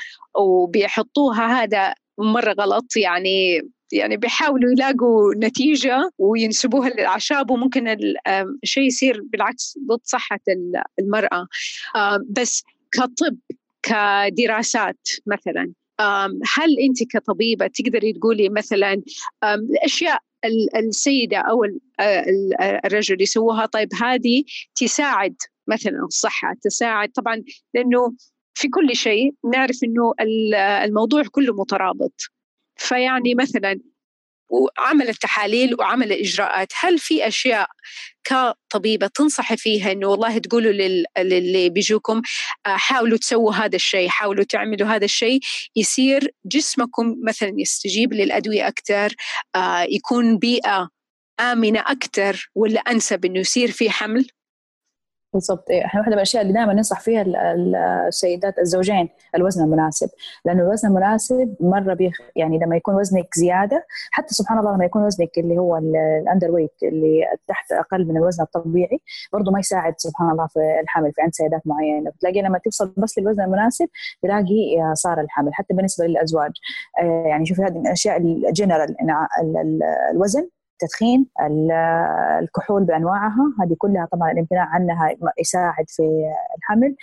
وبيحطوها هذا مرة غلط، يعني يعني بيحاولوا يلاقوا نتيجة وينسبوها للأعشاب، وممكن الشيء يصير بالعكس ضد صحة المرأة. بس كطب كدراسات مثلا، هل أنت كطبيبة تقدري تقولي مثلا الأشياء السيدة أو الرجل يسووها طيب هذه تساعد مثلا الصحة، تساعد طبعا لأنه في كل شيء نعرف إنه الموضوع كله مترابط. فيعني مثلا وعمل التحاليل وعمل الإجراءات، هل في أشياء كطبيبة تنصحي فيها إنه والله تقولوا للي بيجوكم حاولوا تسووا هذا الشيء، حاولوا تعملوا هذا الشيء يصير جسمكم مثلا يستجيب للأدوية أكتر، يكون بيئة آمنة أكتر، ولا أنسب إنه يصير في حمل؟ بالضبط. احنا واحدة من الأشياء اللي دائما ننصح فيها السيدات الزوجين الوزن المناسب، لأنه الوزن المناسب مرة بيخ يعني لما يكون وزنك زيادة، حتى سبحان الله لما يكون وزنك اللي هو الأندر ويت اللي تحت أقل من الوزن الطبيعي برضو ما يساعد سبحان الله في الحمل في عند سيدات معينة. بتلاقي لما توصل بس للوزن المناسب تلاقي صار الحمل. حتى بالنسبة للأزواج يعني شوفي هذه من الأشياء الجنرال، الوزن، التدخين، الكحول بأنواعها، هذه كلها طبعا الامتناع عنها يساعد في الحمل.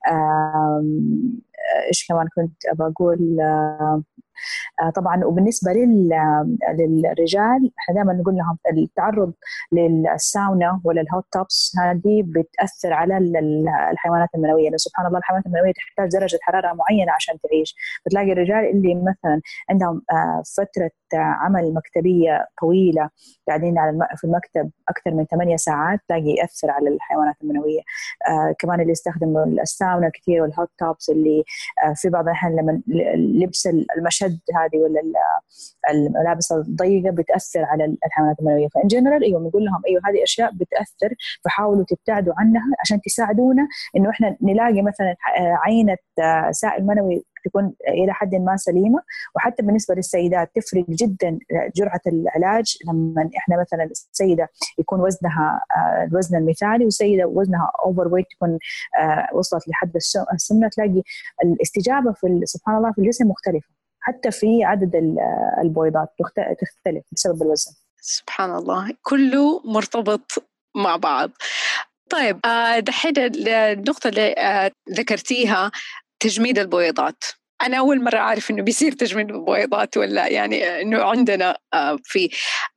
إيش كمان كنت بقول طبعا. وبالنسبة للرجال احنا دائما نقول لهم التعرض للساونا ولا الهوت توبس هذه بتأثر على الحيوانات المنوية، لأن سبحان الله الحيوانات المنوية تحتاج درجة حرارة معينة عشان تعيش. بتلاقي الرجال اللي مثلا عندهم فترة عمل مكتبية طويلة قاعدين على في المكتب أكثر من ثمانية ساعات تلاقي يأثر على الحيوانات المنوية. آه كمان اللي يستخدموا الساونا كثير والهوت توبس اللي آه في بعض الأحيان لما لبس المشد هذه ولا الملابس الضيقة بتأثر على الحيوانات المنوية. فإن جنرال أيوة بنقول لهم أيوة هذه أشياء بتأثر، فحاولوا تبتعدوا عنها عشان تساعدونا إنه إحنا نلاقي مثلا عينة سائل منوي تكون إلى حد ما سليمة. وحتى بالنسبة للسيدات تفرق جدا جرعة العلاج لما إحنا مثلا السيدة يكون وزنها الوزن المثالي والسيدة وزنها أوفر ويت تكون وصلت لحد السمنة، تلاقي الاستجابة في سبحان الله في الجسم مختلفة، حتى في عدد البويضات تختلف بسبب الوزن. سبحان الله كله مرتبط مع بعض. طيب دحين النقطة اللي ذكرتيها تجميد البويضات، أنا أول مرة أعرف إنه بيصير تجميد البويضات، ولا يعني إنه عندنا في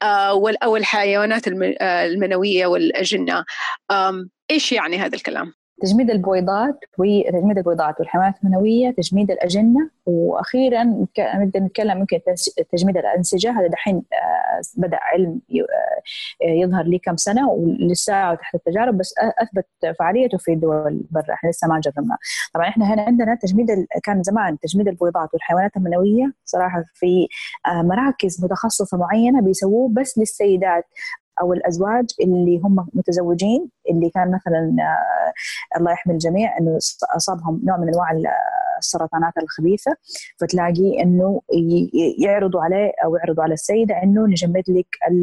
أو الحيوانات المنوية والأجنة. إيش يعني هذا الكلام؟ تجميد البويضات وتجميد البويضات والحيوانات المنوية، تجميد الأجنة، وأخيرا نبدأ نتكلم ممكن تجميد الأنسجة. هذا دحين بدأ علم يظهر لي كم سنة ولسه تحت التجارب، بس أثبت فعاليته في دول برا، إحنا لسه ما جربنا. طبعا إحنا هنا عندنا تجميد، كان زمان تجميد البويضات والحيوانات المنوية صراحة في مراكز متخصصة معينة بيسووه بس للسيدات أو الأزواج اللي هم متزوجين، اللي كان مثلا آه الله يحمي الجميع إنه أصابهم نوع من أنواع السرطانات الخبيثة، فتلاقي إنه يعرضوا عليه أو يعرضوا على السيدة إنه نجمد لك،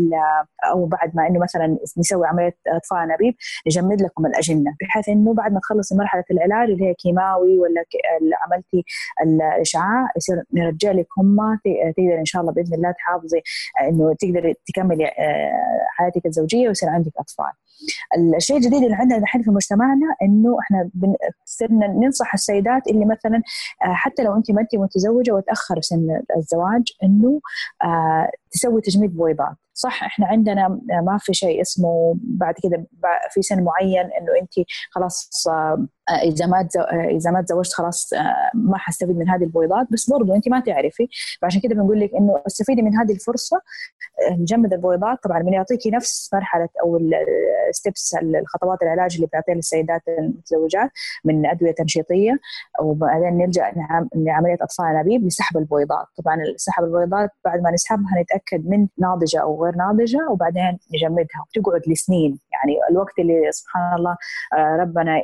أو بعد ما إنه مثلا نسوي عملية إطفاء أنابيب نجمد لكم الأجنة، بحيث إنه بعد ما تخلصي مرحلة العلاج اللي هي كيماوي ولا عملتي الإشعاع يصير نرجع لك هم، تقدر إن شاء الله بإذن الله تحافظي إنه تقدر تكملي حياتك الزوجية ويصير عندك أطفال. الشيء الجديد اللي عندنا الحين في مجتمعنا إنه إحنا صرنا ننصح السيدات اللي مثلا حتى لو أنت ما أنت متزوجة وتأخر سن الزواج إنه تسوي تجميد بويضات. صح إحنا عندنا ما في شيء اسمه بعد كده في سن معين إنه أنت خلاص إذا ما إذا ما تزوجت خلاص ما حستفيد من هذه البويضات، بس برضو أنت ما تعرفي، فعشان كده بنقول لك إنه استفيدي من هذه الفرصة، نجمد البويضات. طبعا من يعطيكي نفس مرحلة أو الستبس الخطوات العلاج اللي بيعطيها للسيدات المتزوجات من أدوية تنشيطية، وبعدين نلجأ لعملية إطفاء أنابيب لسحب البويضات. طبعا سحب البويضات بعد ما نسحبها نتأكد من ناضجة أو غير ناضجة، وبعدين نجمدها وتقعد لسنين. يعني الوقت اللي سبحان الله ربنا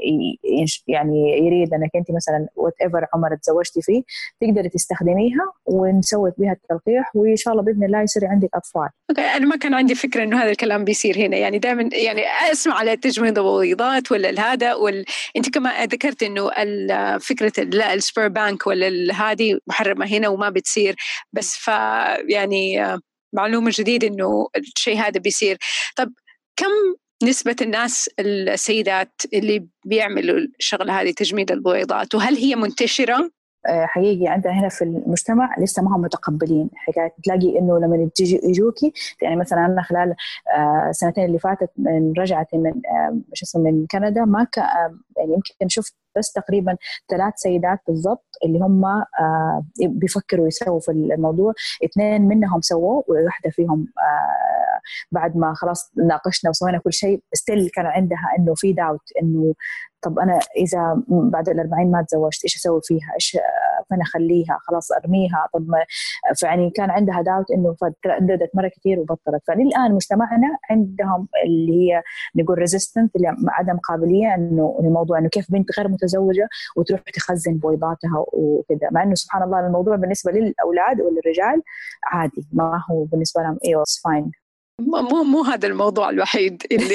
يعني يريد أنك أنت مثلا whatever عمر تزوجتي فيه تقدري تستخدميها ونسوي بها التلقيح، وإن شاء الله بإذن الله يصير عندك أطفال. أوكي، أنا ما كان عندي فكرة إنه هذا الكلام بيصير هنا. يعني دائما يعني أسمع على تجميد البويضات ولا هذا وال... أنت كما ذكرت إنه فكرة لا السبير بانك ولا هذه محرمة هنا وما بتصير، بس ف يعني معلومة جديدة إنه الشيء هذا بيصير. طب كم نسبة الناس السيدات اللي بيعملوا الشغلة هذه تجميد البويضات، وهل هي منتشرة؟ حقيقي عندنا هنا في المجتمع لسه ما هم متقبلين حكاية. تلاقي إنه لما تيجي يجوكي يعني مثلا أنا خلال السنتين اللي فاتت من رجعتي من مش اسمه من كندا، ما ك يعني يمكن شفت بس تقريبا ثلاث سيدات بالضبط اللي هم بيفكروا يسووا في الموضوع. اثنين منهم سووا، وواحدة فيهم بعد ما خلاص ناقشنا وسوينا كل شيء ستيل كان عندها إنه في داوت إنه طب أنا إذا بعد الأربعين ما تزوجت إيش أسوي فيها، إيش فأنا أخليها خلاص أرميها. طب ما فيعني كان عندها داوت إنه فترددت مرة كتير وبطلت. فالآن مجتمعنا عندهم اللي هي نقول ريزيستنت، اللي عدم قابلية إنه الموضوع إنه كيف بنت غير متزوجة وتروح تخزن بويضاتها وكذا، مع إنه سبحان الله الموضوع بالنسبة للأولاد وللرجال عادي، ما هو بالنسبة لهم إيه it's fine. مو مو هذا الموضوع الوحيد اللي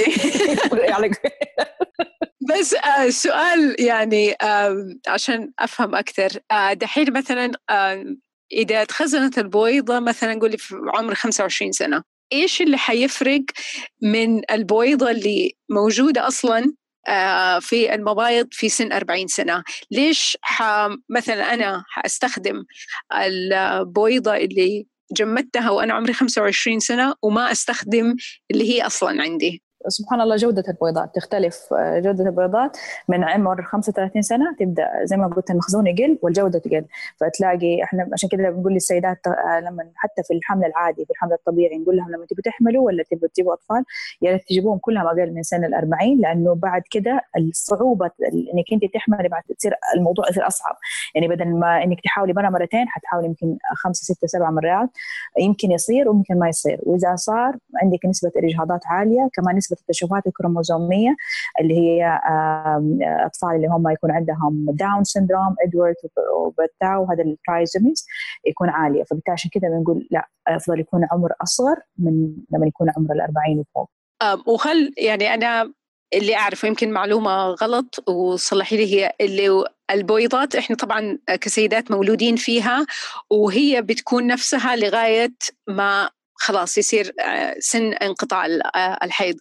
بس آه سؤال يعني آه عشان أفهم أكثر. آه دحين مثلا آه إذا تخزنت البويضة مثلا نقول في عمر خمسة وعشرين سنة، إيش اللي حيفرق من البويضة اللي موجودة أصلا آه في المبايض في سن أربعين سنة؟ ليش مثلا أنا حأستخدم البويضة اللي جمدتها وأنا عمري خمسة وعشرين سنة وما أستخدم اللي هي أصلا عندي؟ سبحان الله جودة البيضات تختلف. جودة البيضات من عمر خمسة وثلاثين سنة تبدأ زي ما قلت المخزون يقل والجودة تقل، فتلاقي احنا عشان كده بنقول للسيدات لما حتى في الحمل العادي في الحمل الطبيعي نقول لهم لما تبوا تحملوا ولا تبوا تجيبوا أطفال يا ريت تجيبوهم كلهم أقل من سن الأربعين، لأنه بعد كده الصعوبة إنك أنت تحملي بعد تصير الموضوع يصير أصعب. يعني بدل ما إنك تحاولي مرة مرتين حتحاولي يمكن خمسة ستة سبعة مرات، يمكن يصير ويمكن ما يصير. وإذا صار عندك نسبة الإجهاضات عالية، كمان نسبة التشوهات الكروموزومية اللي هي أطفال اللي هم يكون عندهم داون سيندروم إدوارد وبتاو وهذا الترايزوميز يكون عالية. فبالتالي عشان كده بنقول لا أفضل يكون عمر أصغر من لما يكون عمر الأربعين وفوق. وخل يعني أنا اللي أعرفه يمكن معلومة غلط وصلحي لي، هي اللي البويضات إحنا طبعا كسيدات مولودين فيها وهي بتكون نفسها لغاية ما خلاص يصير سن انقطاع الحيض،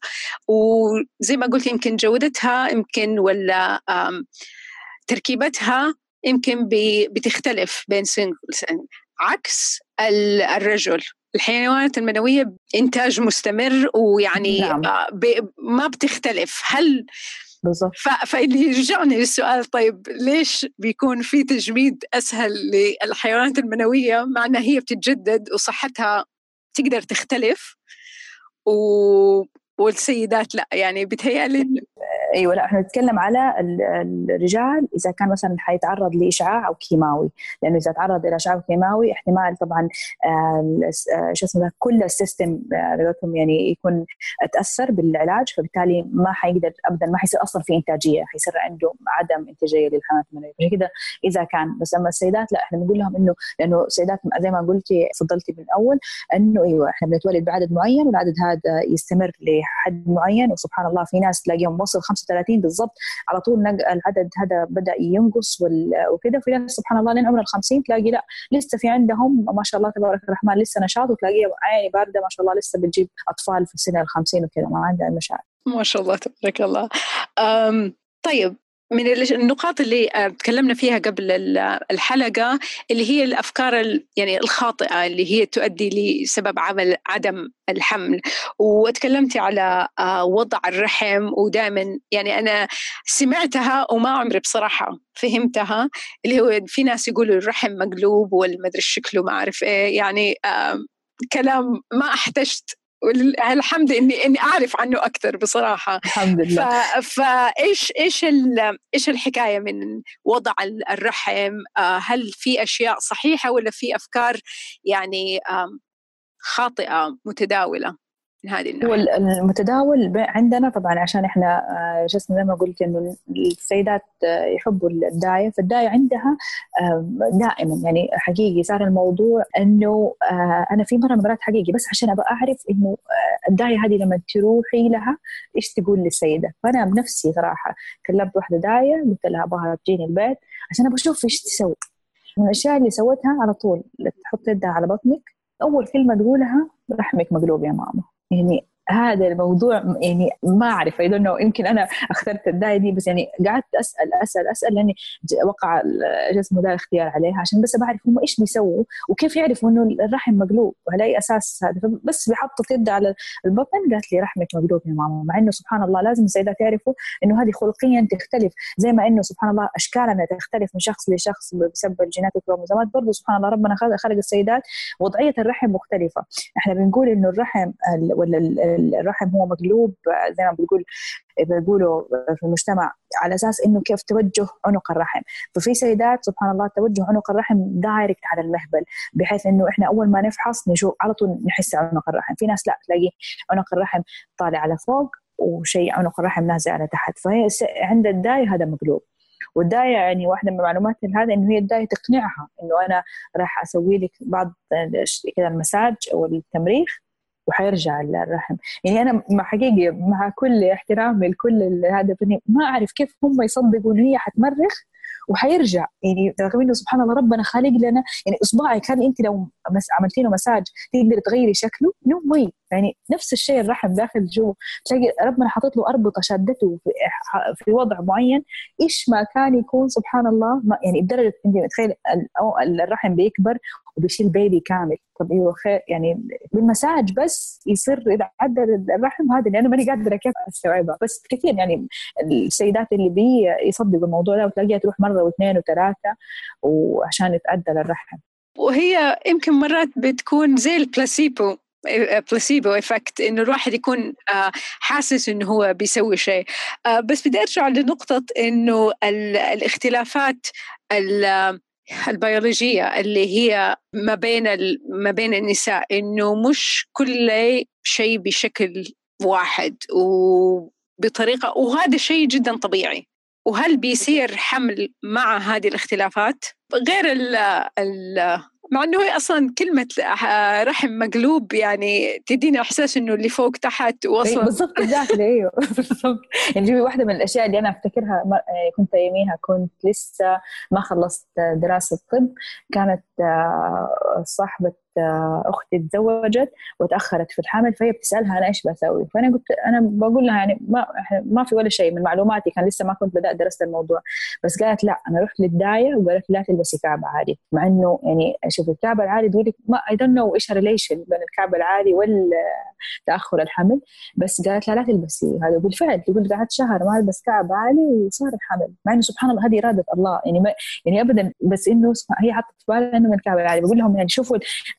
وزي ما قلت يمكن جودتها يمكن ولا تركيبتها يمكن بتختلف بين سنجلز، عكس الرجل. الحيوانات المنوية إنتاج مستمر ويعني نعم. ما بتختلف. هل بالضبط. فاللي يرجعني للسؤال، طيب ليش بيكون في تجميد أسهل للحيوانات المنوية مع أنها هي بتتجدد وصحتها تقدر تختلف و... والسيدات لا؟ يعني بتهيألي ايوه، لا احنا نتكلم على الرجال اذا كان مثلا حيتعرض لاشعاع او كيماوي، لانه اذا تعرض الى اشعاع كيماوي احتمال طبعا شو اسمه كل السيستم رجلتهم يعني يكون تاثر بالعلاج، فبالتالي ما حيقدر ابدا، ما حيصير اصلا في انتاجيه، حيصير عنده عدم انتاجيه للحيوانات المنويه. عشان كده اذا كان بس اما السيدات لا، احنا بنقول لهم انه لانه السيدات زي ما قلتي فضلتي من الاول انه ايوه احنا بنتولد بعدد معين والعدد هذا يستمر لحد معين، وسبحان الله في ناس تلاقيهم وصل خمسة وثلاثين بالضبط على طول العدد هذا بدأ ينقص وكده، في ناس سبحان الله لين عمر الخمسين تلاقي لا لسه في عندهم ما شاء الله تبارك الرحمن لسه نشاط، وتلاقيه عيني باردة ما شاء الله لسه بتجيب أطفال في السنة الخمسين وكذا ما عندها مشاعر ما شاء الله تبارك الله. أم طيب، من النقاط اللي تكلمنا فيها قبل الحلقة اللي هي الأفكار يعني الخاطئة اللي هي تؤدي لسبب عمل عدم الحمل، وتكلمتي على وضع الرحم، ودائما يعني أنا سمعتها وما عمري بصراحة فهمتها، اللي هو في ناس يقولوا الرحم مقلوب والمدري شكله ما أعرف إيه، يعني كلام ما احتجت الحمد إني إني أعرف عنه أكثر بصراحة. الحمد لله. فإيش إيش إيش الحكاية من وضع الرحم؟ هل في أشياء صحيحة ولا في أفكار يعني خاطئة متداولة من هذه النوع؟ هو المتداول عندنا طبعا عشان احنا جسمنا زي ما قلت انه السيدات يحبوا الداية، فالداية عندها دائما يعني حقيقي صار الموضوع انه انا في مره مرات حقيقي بس عشان ابغى اعرف انه الداية هذه لما تروحي لها ايش تقول للسيده، فانا بنفسي صراحه كلمت واحده داية قلت لها ابغى تجيني البيت عشان ابغى اشوف ايش تسوي. من الاشياء اللي سوتها على طول تحط يدها على بطنك، اول كلمه تقولها رحمك مقلوب يا ماما. يعني هذا الموضوع يعني ما أعرف I don't know، يمكن أنا اخترت الداية دي بس يعني قعدت أسأل أسأل أسأل لأني وقع جسمه ده اختيار عليها عشان بس بعرف هم إيش بيسووا وكيف يعرفوا إنه الرحم مقلوب وعلى أي أساس هذا. بس بحطت يد على البطن قالت لي رحمك مقلوب يا ماما، مع إنه سبحان الله لازم السيدات يعرفوا إنه هذه خلقيا تختلف، زي ما إنه سبحان الله أشكالنا تختلف من شخص لشخص بسبب الجينات والكروموزومات، برضو سبحان الله ربنا خلق السيدات وضعية الرحم مختلفة. إحنا بنقول إنه الرحم ولا الرحم هو مقلوب زي ما بيقول بيقولوا في المجتمع على أساس إنه كيف توجه عنق الرحم، ففي سيدات سبحان الله توجه عنق الرحم دايركت على المهبل، بحيث إنه إحنا أول ما نفحص نشوف على طول نحس عنق الرحم. في ناس لا تلاقي عنق الرحم طالع على فوق وشيء عنق الرحم نازل على تحت، فهي عند الداية هذا مقلوب. والداية يعني واحدة من معلومات هذا إنه هي الداية تقنعها إنه أنا راح أسوي لك بعض كذا المساج أو التمريخ وحيرجع الرحم. يعني أنا مع حقيقي مع كل احترامي لكل هذا ما أعرف كيف هم يصدقوا إن هي حتمرخ وحيرجع، يعني رغم إنه سبحان الله ربنا خالق لنا يعني إصبعي كان أنت لو عملتي له مساج تقدر تغيري شكله نو واي، يعني نفس الشيء الرحم داخل جو تلاقي ربنا حاطط له أربطة شادته في, في وضع معين إيش ما كان يكون سبحان الله ما يعني بدرجة أنت تخيل الرحم بيكبر وبيشيل بيبي كامل. طب ايوه خير يعني بالمساج بس يصير اذا عدل الرحم هذا اللي انا ماني قادره كيف استوعبها. بس كثير يعني السيدات اللي بي يصدقوا الموضوع ده وتلاقيها تروح مره واثنين وثلاثه وعشان يتعدل الرحم. وهي يمكن مرات بتكون زي البلاسيبو بلاسيبو إفكت، إنه الواحد يكون حاسس إنه هو بيسوي شيء. بس بدي أرجع لنقطة إنه الاختلافات البيولوجية اللي هي ما بين ما بين النساء، إنه مش كل شيء بشكل واحد وبطريقة، وهذا شيء جدا طبيعي. وهل بيصير حمل مع هذه الاختلافات غير ال ال مع إنه هي أصلاً كلمة رحم مقلوب يعني تدينا إحساس إنه اللي فوق تحت وأصلاً بالضبط exactly أيوه بالضبط. يعني واحدة من الأشياء اللي أنا أفتكرها كنت يوميها كنت لسه ما خلصت دراسة طب، كانت صاحبة أختي تزوجت وتأخرت في الحمل، فهي بتسألها أنا إيش بسوي، فأنا قلت أنا بقول لها يعني ما ما في ولا شيء من معلوماتي، كان لسه ما كنت بدأت درست الموضوع، بس قالت لا أنا رحت للداية وقالت لا تلبسي كعب عالي، مع إنه يعني شوف الكعب العالي تقولي ما I don't know إيش ريليشن بين الكعب العالي والتأخر الحمل، بس قالت لا لا تلبسي هذا. بالفعل تقول قعدت شهر ما ألبس كعب عالي وصار الحمل، مع إنه سبحان الله هذه إرادة الله يعني ما يعني أبدا، بس إنه هي حطت في بالها إنه من الكعب العالي. بقول لهم يعني شوفوا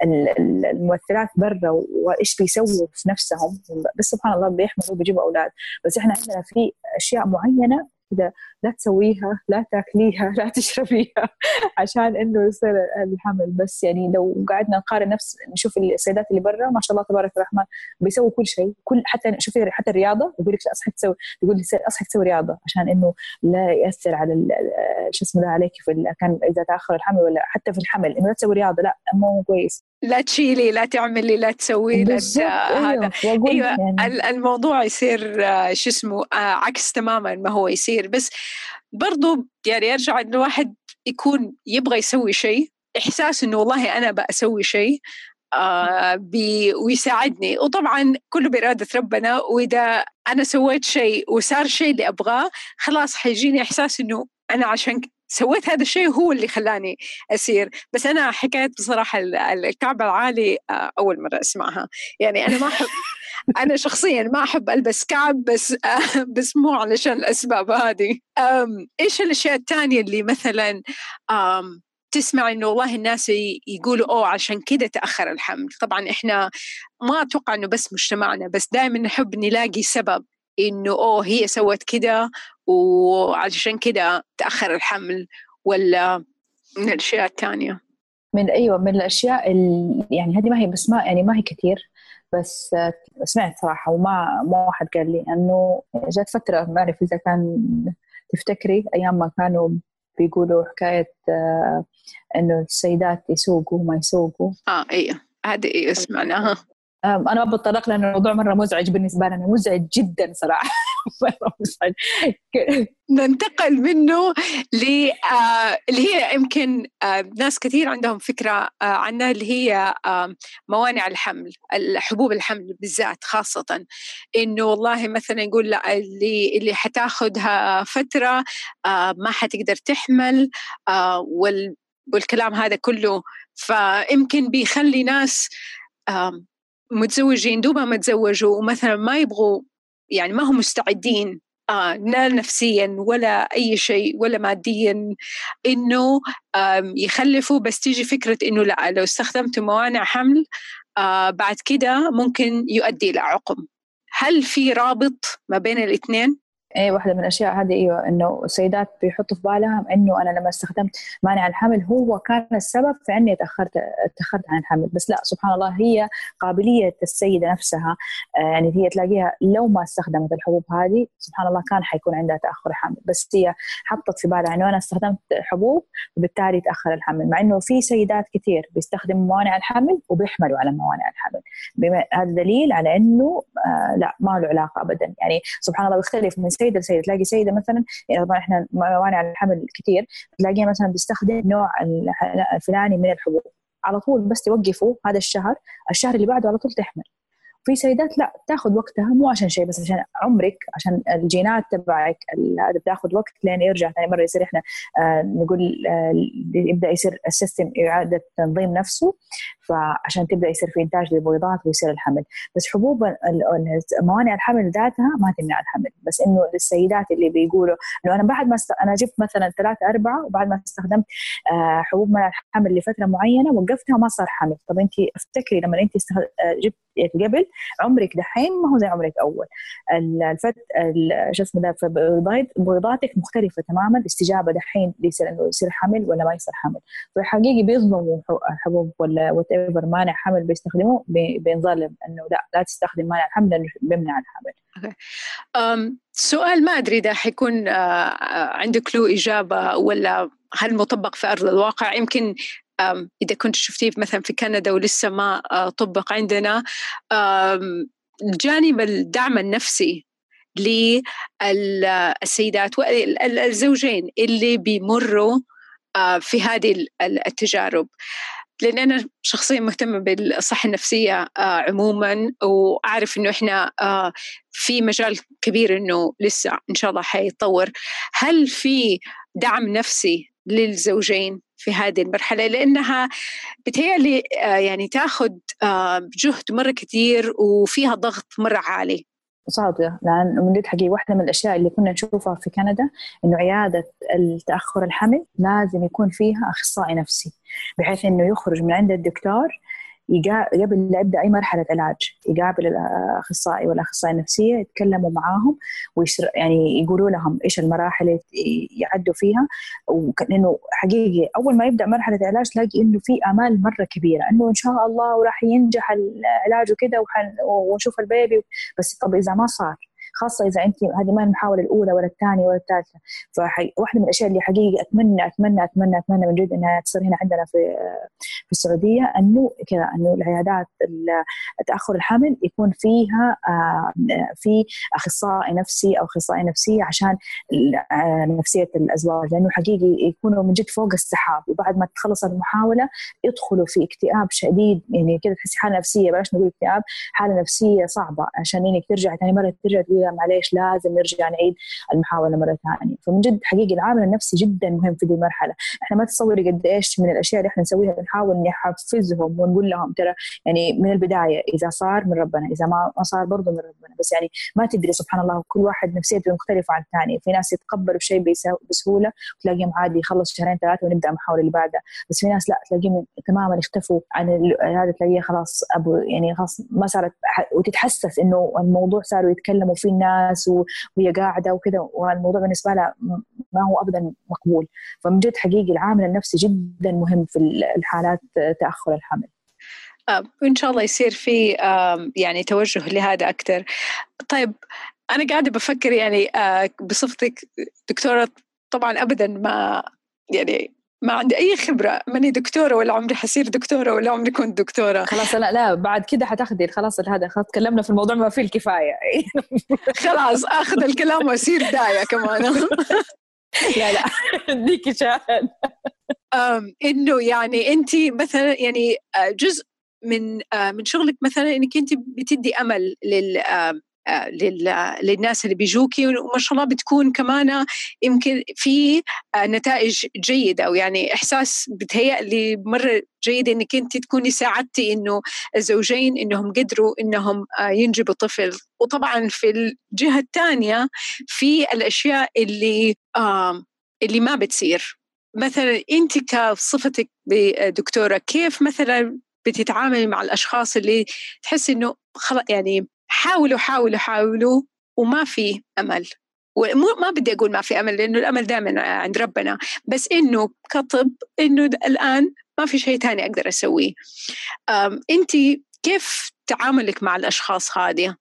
الممثلات برا وإيش بيسووا في نفسهم، بس سبحان الله بيحملوا وبيجيبوا أولاد، بس إحنا عندنا في أشياء معينة كده لا تسويها، لا تاكليها، لا تشربيها عشان إنه يصير الحمل. بس يعني لو قعدنا نقارن نفس نشوف السيدات اللي برا ما شاء الله تبارك الرحمن بيسووا كل شيء، كل حتى شوفي حتى الرياضة يقول لك أصحي تسوي، يقول لك أصحي تسوي رياضة عشان إنه لا يأثر على شو اسمه ده عليك في كان إذا تأخر الحمل ولا حتى في الحمل إنه لا تسوي رياضة، لا مو كويس، لا تشيلي لا تعملي لا تسوي لا ت... هذا أيوة, أيوة يعني. الموضوع يصير شو اسمه عكس تماما ما هو يصير. بس برضو يعني يرجع إنه واحد يكون يبغى يسوي شيء، إحساس إنه والله أنا بأسوي شيء آه بي ويساعدني، وطبعا كله بإرادة ربنا، وإذا أنا سويت شيء وصار شيء اللي أبغاه خلاص حيجيني إحساس إنه أنا عشان سويت هذا الشيء هو اللي خلاني أسير. بس أنا حكاية بصراحة الكعب العالي آه أول مرة أسمعها، يعني أنا ما أحب أنا شخصيا ما أحب ألبس كعب، بس آه بس مو علشان الأسباب هذه. إيش الأشياء التانية اللي مثلا أم تسمع إنه والله الناس يقولوا أوه عشان كده تأخر الحمل؟ طبعا إحنا ما أتوقع إنه بس مجتمعنا، بس دائما نحب نلاقي سبب إنه أوه هي سوت كده وعشان كده تأخر الحمل، ولا من الأشياء التانية؟ من أيوة من الأشياء اللي يعني هذه ما هي بس ما يعني ما هي كثير، بس سمعت صراحة وما ما واحد قال لي إنه جات فترة ما أعرف إذا كان تفتكري أيام ما كانوا بيقولوا حكاية آه إنه السيدات يسوقوا وما يسوقوا. آه إيه هذه إيه اسمعناها. أنا ما بتطرق لأن الموضوع مرة مزعج بالنسبة لنا، مزعج جدا صراحة مرة مزعج. ننتقل منه ل آه اللي هي يمكن آه ناس كثير عندهم فكرة آه عنها، اللي هي آه موانع الحمل، الحبوب الحمل بالذات خاصة، إنه والله مثلا يقول لا اللي اللي حتاخدها فترة آه ما حتقدر تحمل آه وال والكلام هذا كله، فيمكن بيخلي ناس آه متزوجين دوبها ما تزوجوا ومثلا ما يبغوا يعني ما هم مستعدين آه لا نفسيا ولا أي شيء ولا ماديا إنه يخلفوا، بس تيجي فكرة إنه لا لو استخدمت موانع حمل آه بعد كده ممكن يؤدي إلى عقم. هل في رابط ما بين الاثنين؟ ايه واحدة من الأشياء هذه ايوه انه السيدات بيحطوا في بالهم انه انا لما استخدمت مانع الحمل هو كان السبب في اني تاخرت تاخرت عن الحمل، بس لا سبحان الله هي قابلية السيدة نفسها آه يعني هي تلاقيها لو ما استخدمت الحبوب هذه سبحان الله كان حيكون عندها تاخر حمل، بس هي حطت في بالها انه انا استخدمت حبوب وبالتالي تاخر الحمل، مع انه في سيدات كثير بيستخدموا موانع الحمل وبيحملوا على موانع الحمل. هذا دليل على انه آه لا ما له علاقة ابدا، يعني سبحان الله بيختلف من سيدة لسيدة. تلاقي سيدة مثلا يعني طبعا احنا موانع الحمل كتير تلاقيها مثلا بيستخدم نوع الفلاني من الحبوب على طول، بس توقفوا هذا الشهر الشهر اللي بعده على طول تحمل. في سيدات لا تاخذ وقتها مو عشان شيء بس عشان عمرك عشان الجينات تبعك هذا بتاخذ وقت لين يرجع ثاني مره يصير احنا آه نقول آه يبدا يصير السيستم اعاده تنظيم نفسه، فعشان تبدا يصير في انتاج للبويضات ويصير الحمل. بس حبوب موانع الحمل ذاتها ما تمنع الحمل، بس انه للسيدات اللي بيقولوا انه انا بعد ما است... انا جبت مثلا ثلاثة أربعة وبعد ما استخدمت آه حبوب منع الحمل لفتره معينه وقفتها وما صار حمل. طب انت افتكري لما انت استخد... جبت قبل عمرك دحين ما هو زي عمرك أول، الفت شو اسمه ده بويضاتك مختلفة تماما، الاستجابة دحين يصير إنه يصير حمل ولا ما يصير حمل. فحقيقي بيظلموا حبوب ولا whatever مانع حمل بيستخدموه بينظلم إنه لا لا تستخدم مانع الحمل لأنه بيمنع الحمل. أم سؤال ما أدري إذا حيكون عندك له إجابة ولا هل مطبق في أرض الواقع، يمكن إذا كنت شفتيه مثلا في كندا ولسه ما طبق عندنا، الجانب الدعم النفسي للسيدات والزوجين اللي بيمروا في هذه التجارب. لأن أنا شخصيا مهتمة بالصحة النفسية آه عموما، وأعرف إنه إحنا آه في مجال كبير إنه لسه إن شاء الله حيتطور. هل في دعم نفسي للزوجين في هذه المرحلة؟ لأنها بتهيألي آه يعني تأخذ آه جهد مرة كتير وفيها ضغط مرة عالي. صادقة، لأن من جد حقيقة واحدة من الأشياء اللي كنا نشوفها في كندا إنه عيادة التأخر الحمل لازم يكون فيها أخصائي نفسي، بحيث إنه يخرج من عند الدكتور قبل لا يبدأ أي مرحلة علاج يقابل الأخصائي والأخصائية النفسية، يتكلموا معاهم ويشر يعني يقولوا لهم إيش المراحل اللي يعدوا فيها. وإنه حقيقي أول ما يبدأ مرحلة العلاج تلاقي إنه في آمال مرة كبيرة إنه إن شاء الله وراح ينجح العلاج وكده ونشوف البيبي. بس طب إذا ما صار، خاصة إذا أنت هذه ما المحاولة الأولى ولا الثانية ولا الثالثة. فواحدة من الأشياء اللي حقيقة أتمنى أتمنى أتمنى أتمنى من جد إنها تصير هنا عندنا في في السعودية، إنه كذا إنه العيادات تأخر الحمل يكون فيها في أخصائي نفسي أو أخصائية نفسية عشان نفسية الأزواج، لأنه حقيقي يكونوا من جد فوق السحاب، وبعد ما تخلص المحاولة يدخلوا في اكتئاب شديد، يعني كذا تحسي حالة نفسية، بلاش نقول اكتئاب، حالة نفسية صعبة، عشان إنك ترجع ثاني مرة ترجع تقول معليش لازم نرجع نعيد المحاولة مرة ثانية. فمن جد حقيقي العامل النفسي جدا مهم في دي المرحلة. احنا ما تصوري قد ايش من الاشياء اللي احنا نسويها بنحاول نحفزهم ونقول لهم ترى يعني من البداية اذا صار من ربنا، اذا ما صار برضه من ربنا، بس يعني ما تدري سبحان الله كل واحد نفسيته مختلفة عن الثاني. في ناس يتقبلوا بشيء بسهولة وتلاقيهم عادي يخلص شهرين ثلاثة ونبدأ المحاولة اللي بعدها، بس في ناس لا تلاقيهم تماما اختفوا عن هذا، تلاقيه خلاص ابو يعني خلاص ما صارت، وتتحسس انه الموضوع صاروا يتكلموا فيه الناس وهي قاعدة وكذا، والموضوع بالنسبة لها ما هو أبدا مقبول. فمن جد حقيقي العامل النفسي جدا مهم في الحالات تأخر الحمل. إن شاء الله يصير في يعني توجه لهذا أكثر. طيب أنا قاعدة بفكر يعني بصفتك دكتورة، طبعا أبدا ما يعني ما عندي أي خبرة، ماني دكتورة ولا عمري حصير دكتورة ولا عمري كنت دكتورة. خلاص لا لا بعد كده حتاخدي خلاص هذا، خلاص تكلمنا في الموضوع ما فيه الكفاية. خلاص أخذ الكلام وأصير داية كمان. لا لا ديكي شاهد. إنه يعني أنت مثلا يعني جزء من من شغلك مثلا إنك أنت بتدي أمل لل للناس اللي بيجوكي، وما شاء الله بتكون كمان يمكن في نتائج جيدة، أو يعني إحساس بتهيألي مرة جيد إنك أنت تكوني ساعدتي إنه الزوجين إنهم قدروا إنهم ينجبوا طفل. وطبعا في الجهة الثانية في الأشياء اللي اللي ما بتصير، مثلا أنت كصفتك بدكتورة كيف مثلا بتتعاملي مع الأشخاص اللي تحس إنه خلاص يعني حاولوا حاولوا حاولوا وما في أمل؟ وما بدي أقول ما في أمل لأنه الأمل دائما عند ربنا، بس إنه كطب إنه الآن ما في شيء تاني أقدر أسويه. أنت كيف تعاملك مع الأشخاص هذه؟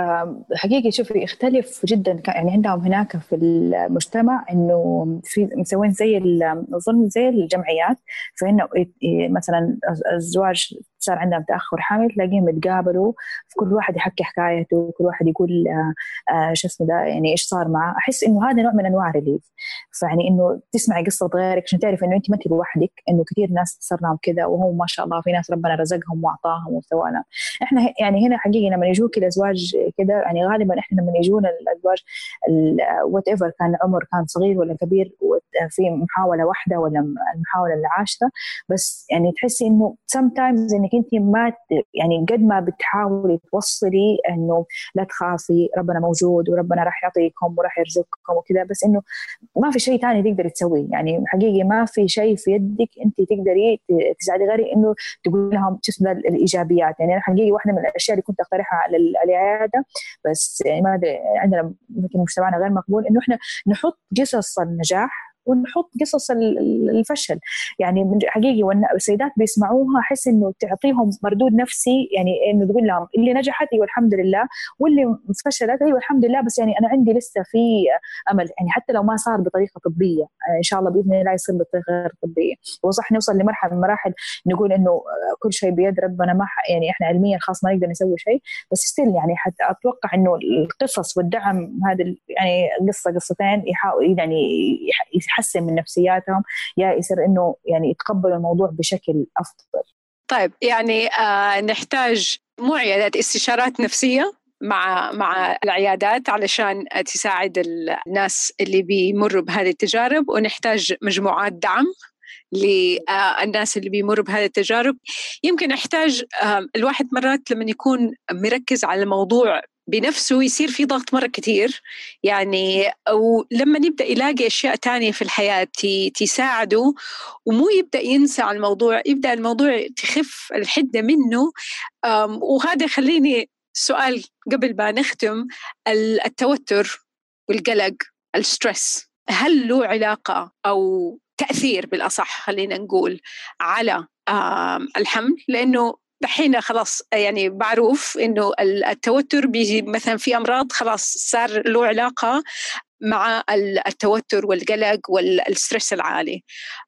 حقيقي شوفي يختلف جدا، يعني عندهم هناك في المجتمع انه في مسوين زي الظلم زي الجمعيات، فانه مثلا الزواج صار عندهم تأخر حمل تلاقيهم يتقابلوا كل واحد يحكي حكايته، كل واحد يقول آه شو اسمه ده يعني ايش صار معه. احس انه هذا نوع من انواع الريليف، فيعني انه تسمعي قصه غيرك عشان تعرفي انه انت ما انت لوحدك، انه كثير ناس صار لهم كذا وهو ما شاء الله في ناس ربنا رزقهم واعطاهم وسوى لهم. احنا يعني هنا حقيقي لما يجوك الازواج كذا يعني غالبا احنا لما يجونا الازواج وات ايفر كان عمر كان صغير ولا كبير في محاوله واحده ولا المحاوله العاشره، بس يعني تحسي انه sometimes انك انت ما يعني قد ما بتحاولي توصلي انه لا تخافي ربنا موجود وربنا راح يعطيكم وراح يرزقكم وكذا، بس انه ما في شيء تاني تقدري تسويه. يعني حقيقي ما في شيء في يدك انت تقدري تساعدي غير انه تقول لهم تسمى الايجابيات. يعني انا حقيقي واحده من الاشياء اللي كنت اقترحها على العياده، بس يعني ما ادري عندنا يمكن مجتمعنا غير مقبول، انه احنا نحط قصص النجاح ونحط قصص الفشل. يعني حقيقي والسيدات بيسمعوها احس انه تعطيهم مردود نفسي، يعني انه تقول لهم اللي نجحت ايوه الحمد لله واللي فشلت ايوه الحمد لله، بس يعني انا عندي لسه في امل، يعني حتى لو ما صار بطريقه طبيه ان شاء الله باذن الله يصير بطريقه غير طبيه. وصح نوصل لمرحله من مراحل نقول انه كل شيء بيد ربنا، ما يعني احنا علميا خاص ما نقدر نسوي شيء، بس ستيل يعني حتى اتوقع انه القصص والدعم هذا يعني قصه قصتين يحاول يعني يحسن من نفسياتهم يا يصير إنه يعني يتقبلوا الموضوع بشكل أفضل. طيب يعني آه نحتاج مو عيادات، استشارات نفسية مع مع العيادات علشان تساعد الناس اللي بيمروا بهذه التجارب، ونحتاج مجموعات دعم للناس اللي بيمروا بهذه التجارب. يمكن احتاج الواحد مرات لما يكون مركز على الموضوع بنفسه يصير في ضغط مرة كتير يعني، أو لما يبدأ يلاقي أشياء تانية في الحياة تساعده ومو يبدأ ينسى على الموضوع، يبدأ الموضوع تخف الحدة منه. وهذا خليني سؤال قبل ما نختم، التوتر والقلق الستريس هل له علاقة أو تأثير بالأصح خلينا نقول على الحمل؟ لأنه دحين خلاص يعني معروف إنه التوتر بيجي مثلا في أمراض خلاص صار له علاقة مع التوتر والقلق والستريس العالي.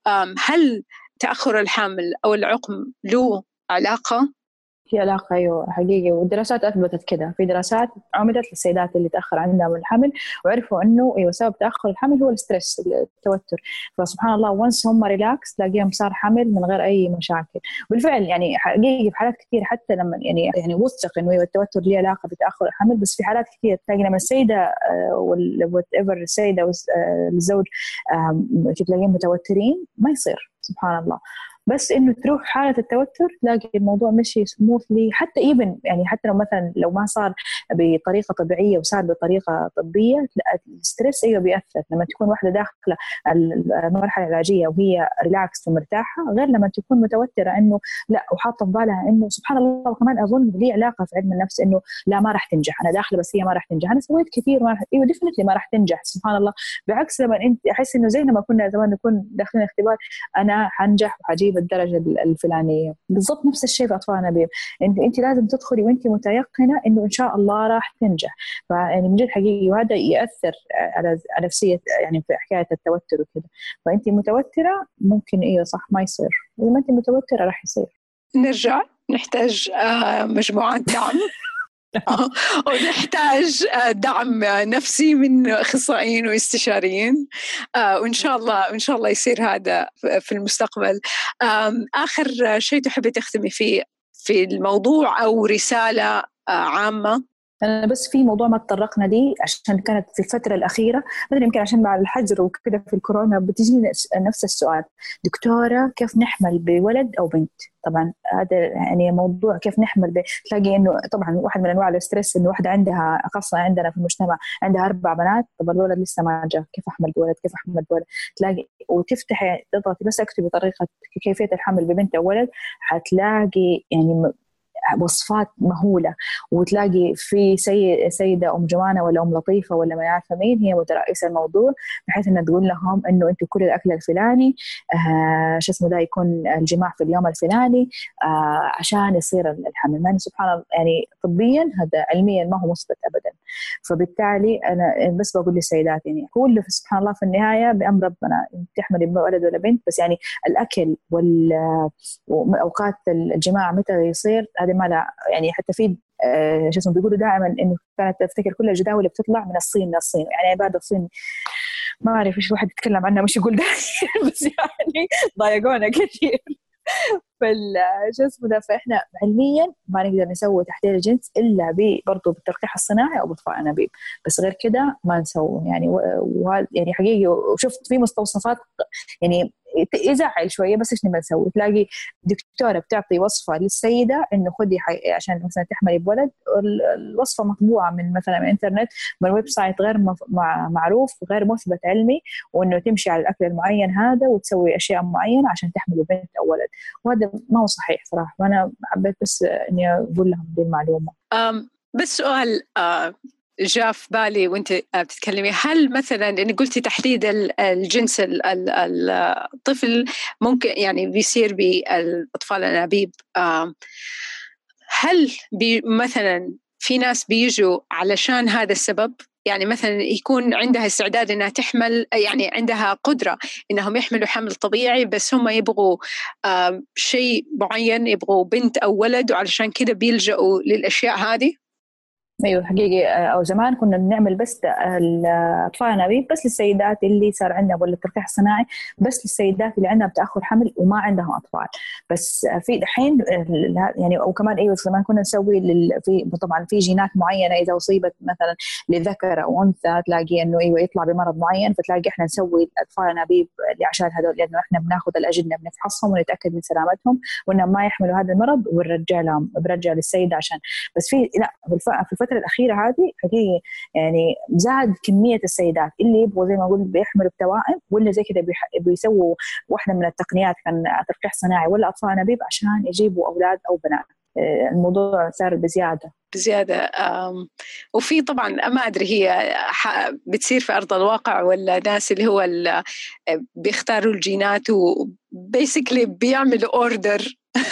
هل تأخر الحمل أو العقم له علاقة؟ في علاقة، أيوة حقيقي، والدراسات أثبتت كده. في دراسات عملت للسيدات اللي تأخر عندها الحمل وعرفوا إنه أيوة سبب تأخر الحمل هو الستريس، التوتر. فسبحان الله وانس هم ريلاكس تلاقيهم صار حمل من غير أي مشاكل. بالفعل يعني حقيقي في حالات كثير حتى لما يعني يعني وثق إنه أيوة التوتر له علاقة بتأخر الحمل، بس في حالات كثير تلاقي لما السيدة وات ايفر السيدة والزوج تلاقيهم متوترين ما يصير سبحان الله. بس إنه تروح حالة التوتر تلاقي الموضوع مشي سموثلي. حتى إيبن يعني حتى لو مثلا لو ما صار بطريقة طبيعية وصار بطريقة طبية، الستريس أيوة بيأثر. لما تكون واحدة داخلة المرحلة العلاجية وهي ريلاكس ومرتاحة غير لما تكون متوترة إنه لا وحاطة في بالها إنه سبحان الله. وكمان أظن لي علاقة في علم النفس إنه لا ما راح تنجح، أنا داخلة بس هي ما راح تنجح، أنا سويت كثير ما راح، أيوة ديفنتلي ما راح تنجح سبحان الله. بعكس لما أنت أحس إنه زي لما كنا زمان نكون داخلين اختبار أنا حنجح وحجيب الدرجة الفلانية، بالضبط نفس الشيء في أطفال نبيل. انت انت لازم تدخلي وانت متيقنة انه ان شاء الله راح تنجح. فيعني من جد حقيقي وهذا يأثر على على نفسية يعني في حكاية التوتر وكذا. فانت متوترة ممكن ايوه صح ما يصير، وما انت متوترة راح يصير. نرجع نحتاج مجموعات دعم ونحتاج دعم نفسي من أخصائيين واستشاريين، وإن شاء الله وإن شاء الله يصير هذا في المستقبل. آخر شيء تحبي تختمي فيه في الموضوع أو رسالة عامة؟ أنا بس في موضوع ما تطرقنا ليه عشان كانت في الفترة الأخيرة مثلا يمكن عشان مع الحجر وكذا في الكورونا بتجيني نفس السؤال، دكتورة كيف نحمل بولد أو بنت؟ طبعا هذا يعني موضوع كيف نحمل ب... تلاقي إنه طبعا واحد من أنواع الاسترس إنه واحدة عندها خاصة عندنا في المجتمع عندها أربع بنات، طب الولد لسه ما جاء كيف أحمل بولد كيف أحمل بولد؟ تلاقي وتفتحي تضغطي بس اكتبي طريقة كيفية الحمل ببنت أو ولد حتلاقي يعني وصفات مهولة. وتلاقي في سي... سيدة أم جمانة ولا أم لطيفة ولا ما يعرف مين هي مترأسة الموضوع بحيث أنها تقول لهم أنه أنتوا كل الأكل الفلاني آه شو اسمه ده يكون الجماع في اليوم الفلاني آه عشان يصير الحمل. يعني سبحان الله يعني طبيا هذا علميا ما هو مثبت أبدا. فبالتالي أنا بس بقول للسيدات يعني كله سبحان الله في النهاية بأمر ربنا تحمل ولد ولا بنت، بس يعني الأكل والأوقات الجماع متى يصير هذا ما لا يعني. حتى في آه شو اسمه بيقولوا دائما انه كانت تفتكر كل الجداول اللي بتطلع من الصين للصين، يعني بعد الصين ما اعرف ايش الواحد يتكلم عنها مش يقول ده بس يعني ضايقونا كثير فشو اسمه ده. فاحنا علميا ما نقدر نسوي تحليل الجنس الا ب برضه بالتلقيح الصناعي او بطفاء انابيب، بس غير كده ما نسوي يعني. وهذا يعني حقيقي وشفت في مستوصفات يعني يزعل شويه، بس ايش نبغى نسوي؟ تلاقي دكتوره بتعطي وصفه للسيده انه خدي عشان مثلا تحملي بولد، الوصفه مطبوعه من مثلا من الانترنت من ويب سايت غير معروف غير مثبت علمي، وانه تمشي على الاكل المعين هذا وتسوي اشياء معينه عشان تحملي بنت او ولد، وهذا ما هو صحيح صراحه. وانا حبيت بس اني اقول لهم دي المعلومه. أم بس سؤال أه جاء في بالي وانت بتتكلمي، هل مثلا اني قلتي تحديد الجنس الطفل ممكن يعني بيصير بالاطفال الانابيب، هل بي مثلا في ناس بيجوا علشان هذا السبب؟ يعني مثلا يكون عندها استعداد انها تحمل، يعني عندها قدرة انهم يحملوا حمل طبيعي بس هم يبغوا شيء معين، يبغوا بنت او ولد، وعلشان كده بيلجأوا للاشياء هذه. ايوه حقيقي. او زمان كنا بنعمل بس الاطفال الانابيب بس للسيدات اللي صار عندها، ولا التلقيح الصناعي بس للسيدات اللي عندها تاخر حمل وما عندهم اطفال. بس في الحين يعني، او كمان ايوه زمان كنا نسوي لل... في طبعا في جينات معينه اذا اصيبت مثلا لذكر او انثى تلاقي انه ايوه يطلع بمرض معين، فتلاقي احنا نسوي الاطفال الانابيب اللي عشان هذول، لانه احنا بناخذ الاجنه بنفحصهم ونتاكد من سلامتهم وانهم ما يحملوا هذا المرض، ونرجع لهم برجع للسيده عشان. بس في لا في الفتره الأخيرة هذه حقيقي يعني زاد كمية السيدات اللي يبغوا زي ما قلت بيحملوا التوائم ولا زي كده بيسووا واحدة من التقنيات كان تلقيح صناعي ولا أطفال أنابيب عشان يجيبوا أولاد أو بنات. الموضوع صار بزيادة بزيادة. وفي طبعا ما أدري هي بتصير في أرض الواقع ولا ناس اللي هو اللي بيختاروا الجينات وبيسكلي بيعملوا أوردر.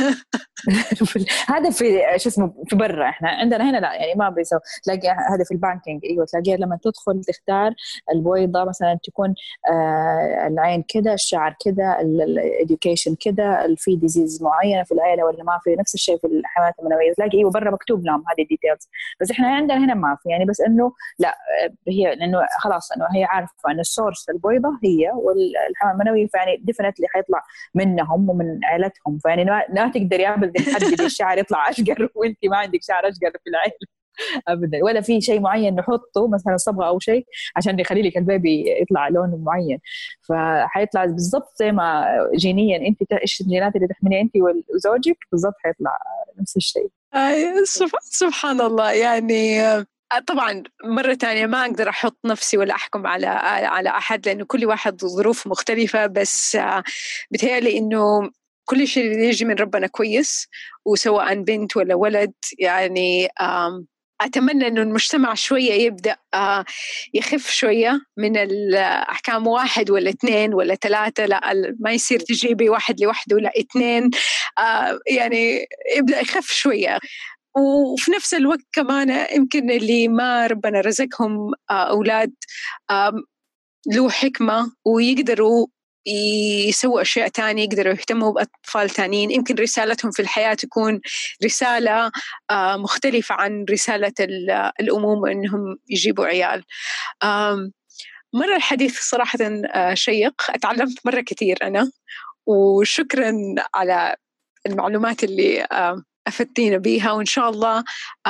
هذا في شو اسمه في برا، احنا عندنا هنا لا يعني ما بيسوي. تلاقي هذا في البانكينج ايوه تلاقيها لما تدخل تختار البويضه مثلا تكون آه العين كده، الشعر كده، الاديوكيشن كده، في ديزيز معينه في العيله ولا ما في. نفس الشيء في الحملات المنويه تلاقي ايوه برا مكتوب لهم هذه الديتيلز، بس احنا عندنا هنا ما في يعني. بس انه لا هي لانه خلاص انه هي عارفه ان السورس البويضه هي والحمل المنوي، فيعني ديفنتلي حيطلع منهم ومن عائلتهم، فيعني لا تقدر ابدا تحدد الشعر يطلع اشقر وانت ما عندك شعر اشقر في العين ابدا، ولا في شيء معين نحطه مثلا صبغه او شيء عشان يخلي لك البيبي يطلع لون معين. فحيطلع بالضبط زي ما جينيا انت ايش الجينات اللي تحمليها انت وزوجك بالضبط حيطلع نفس الشيء. آه سبحان الله. يعني طبعا مرة تانية ما أقدر أحط نفسي ولا أحكم على على أحد لأنه كل واحد ظروف مختلفة، بس بتهيألي إنه كل شيء اللي يجي من ربنا كويس، وسواء بنت ولا ولد. يعني أتمنى إنه المجتمع شوية يبدأ يخف شوية من الأحكام واحد ولا اثنين ولا ثلاثة، لا ما يصير تجيبي واحد لوحده ولا اثنين، يعني يبدأ يخف شوية. وفي نفس الوقت كمان يمكن اللي ما ربنا رزقهم أولاد له حكمة ويقدروا يسووا أشياء تانية، يقدروا يهتموا بأطفال تانيين، يمكن رسالتهم في الحياة تكون رسالة مختلفة عن رسالة الأموم إنهم يجيبوا عيال. مرة الحديث صراحة شيق، أتعلمت مرة كتير أنا، وشكرا على المعلومات اللي أفدتينا بيها، وإن شاء الله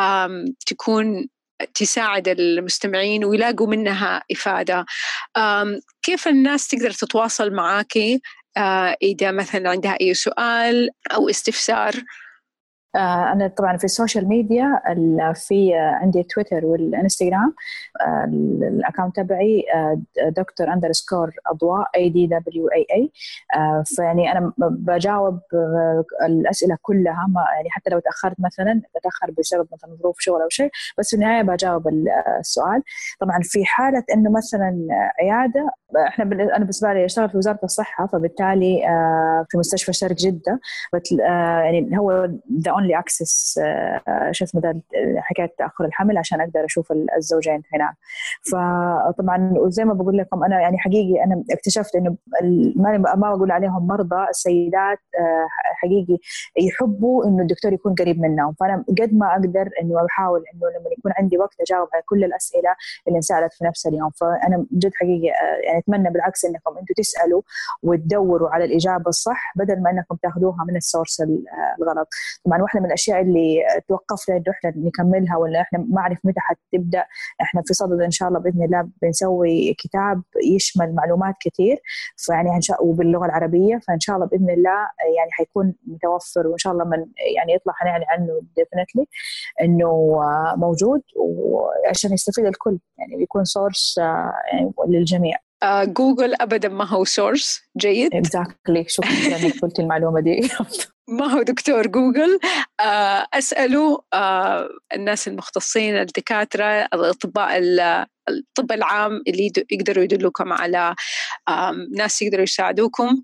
تكون تساعد المستمعين ويلاقوا منها إفادة. كيف الناس تقدر تتواصل معاكي إذا مثلا عندها أي سؤال أو استفسار؟ أنا طبعا في السوشيال ميديا، في عندي تويتر والإنستغرام، الأكاونت تبعي دكتور أندرسكور أضواء أي دي دبليو أي أي. فيعني أنا بجاوب الأسئلة كلها، ما يعني حتى لو تأخرت مثلا بتأخر بسبب مثلا ظروف شغل أو شيء، بس في النهاية بجاوب السؤال. طبعا في حالة إنه مثلا عيادة، إحنا أنا بالنسبة لي أشتغل في وزارة الصحة، فبالتالي في مستشفى شرق جدة، يعني هو the only access شو اسمه ده حكاية تأخر الحمل عشان أقدر أشوف الزوجين هناك. فطبعا وزي ما بقول لكم أنا يعني حقيقي أنا اكتشفت إنه ما ما بقول عليهم مرضى، السيدات حقيقي يحبوا إنه الدكتور يكون قريب منهم. فأنا قد ما أقدر إنه بحاول إنه لما يكون عندي وقت أجاوب على كل الأسئلة اللي انسألت في نفس اليوم. فأنا جد حقيقي يعني أتمنى بالعكس إنكم أنتوا تسألوا وتدوروا على الإجابة الصح بدل ما إنكم تأخذوها من السورس الغلط. طبعا واحدة من الأشياء اللي توقفنا إنه إحنا نكملها ولا إحنا ما أعرف متى حتبدأ، إحنا في صدد إن شاء الله بإذن الله بنسوي كتاب يشمل معلومات كتير، فيعني إن شاء وباللغة العربية، فإن شاء الله بإذن الله يعني حيكون متوفر، وإن شاء الله من يعني يطلع حنعني عنه definitely إنه موجود وعشان يستفيد الكل، يعني بيكون سورس يعني للجميع. جوجل أبدا ما هو سورس جيد. exactly. شكرا إنك قلت المعلومة دي. ما هو دكتور جوجل. أسألوا الناس المختصين، الدكاترة، الأطباء الطب العام اللي يقدروا يدلوكم على ناس يقدروا يساعدوكم.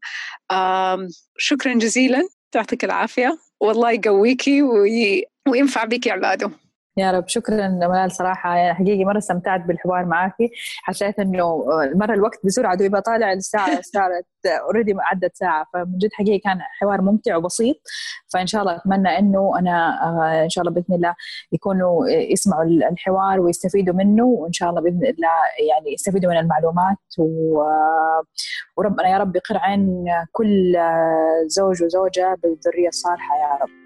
شكرا جزيلا، تعطيك العافية والله يقويكي وينفع بك عباده. يا رب. شكرا منال صراحة، يعني حقيقي مرة استمتعت بالحوار معاكي. حسيت إنه مرة الوقت بسرعة، دوي بطالع الساعة صارت اوريدي عدت ساعة، فمن جد حقيقي كان حوار ممتع وبسيط. فإن شاء الله أتمنى إنه أنا آه، إن شاء الله بإذن الله يكونوا يسمعوا الحوار ويستفيدوا منه، وإن شاء الله بإذن الله يعني يستفيدوا من المعلومات و... آه، وربنا يا رب يقر عين كل آه، زوج وزوجة بالذرية الصالحة يا رب.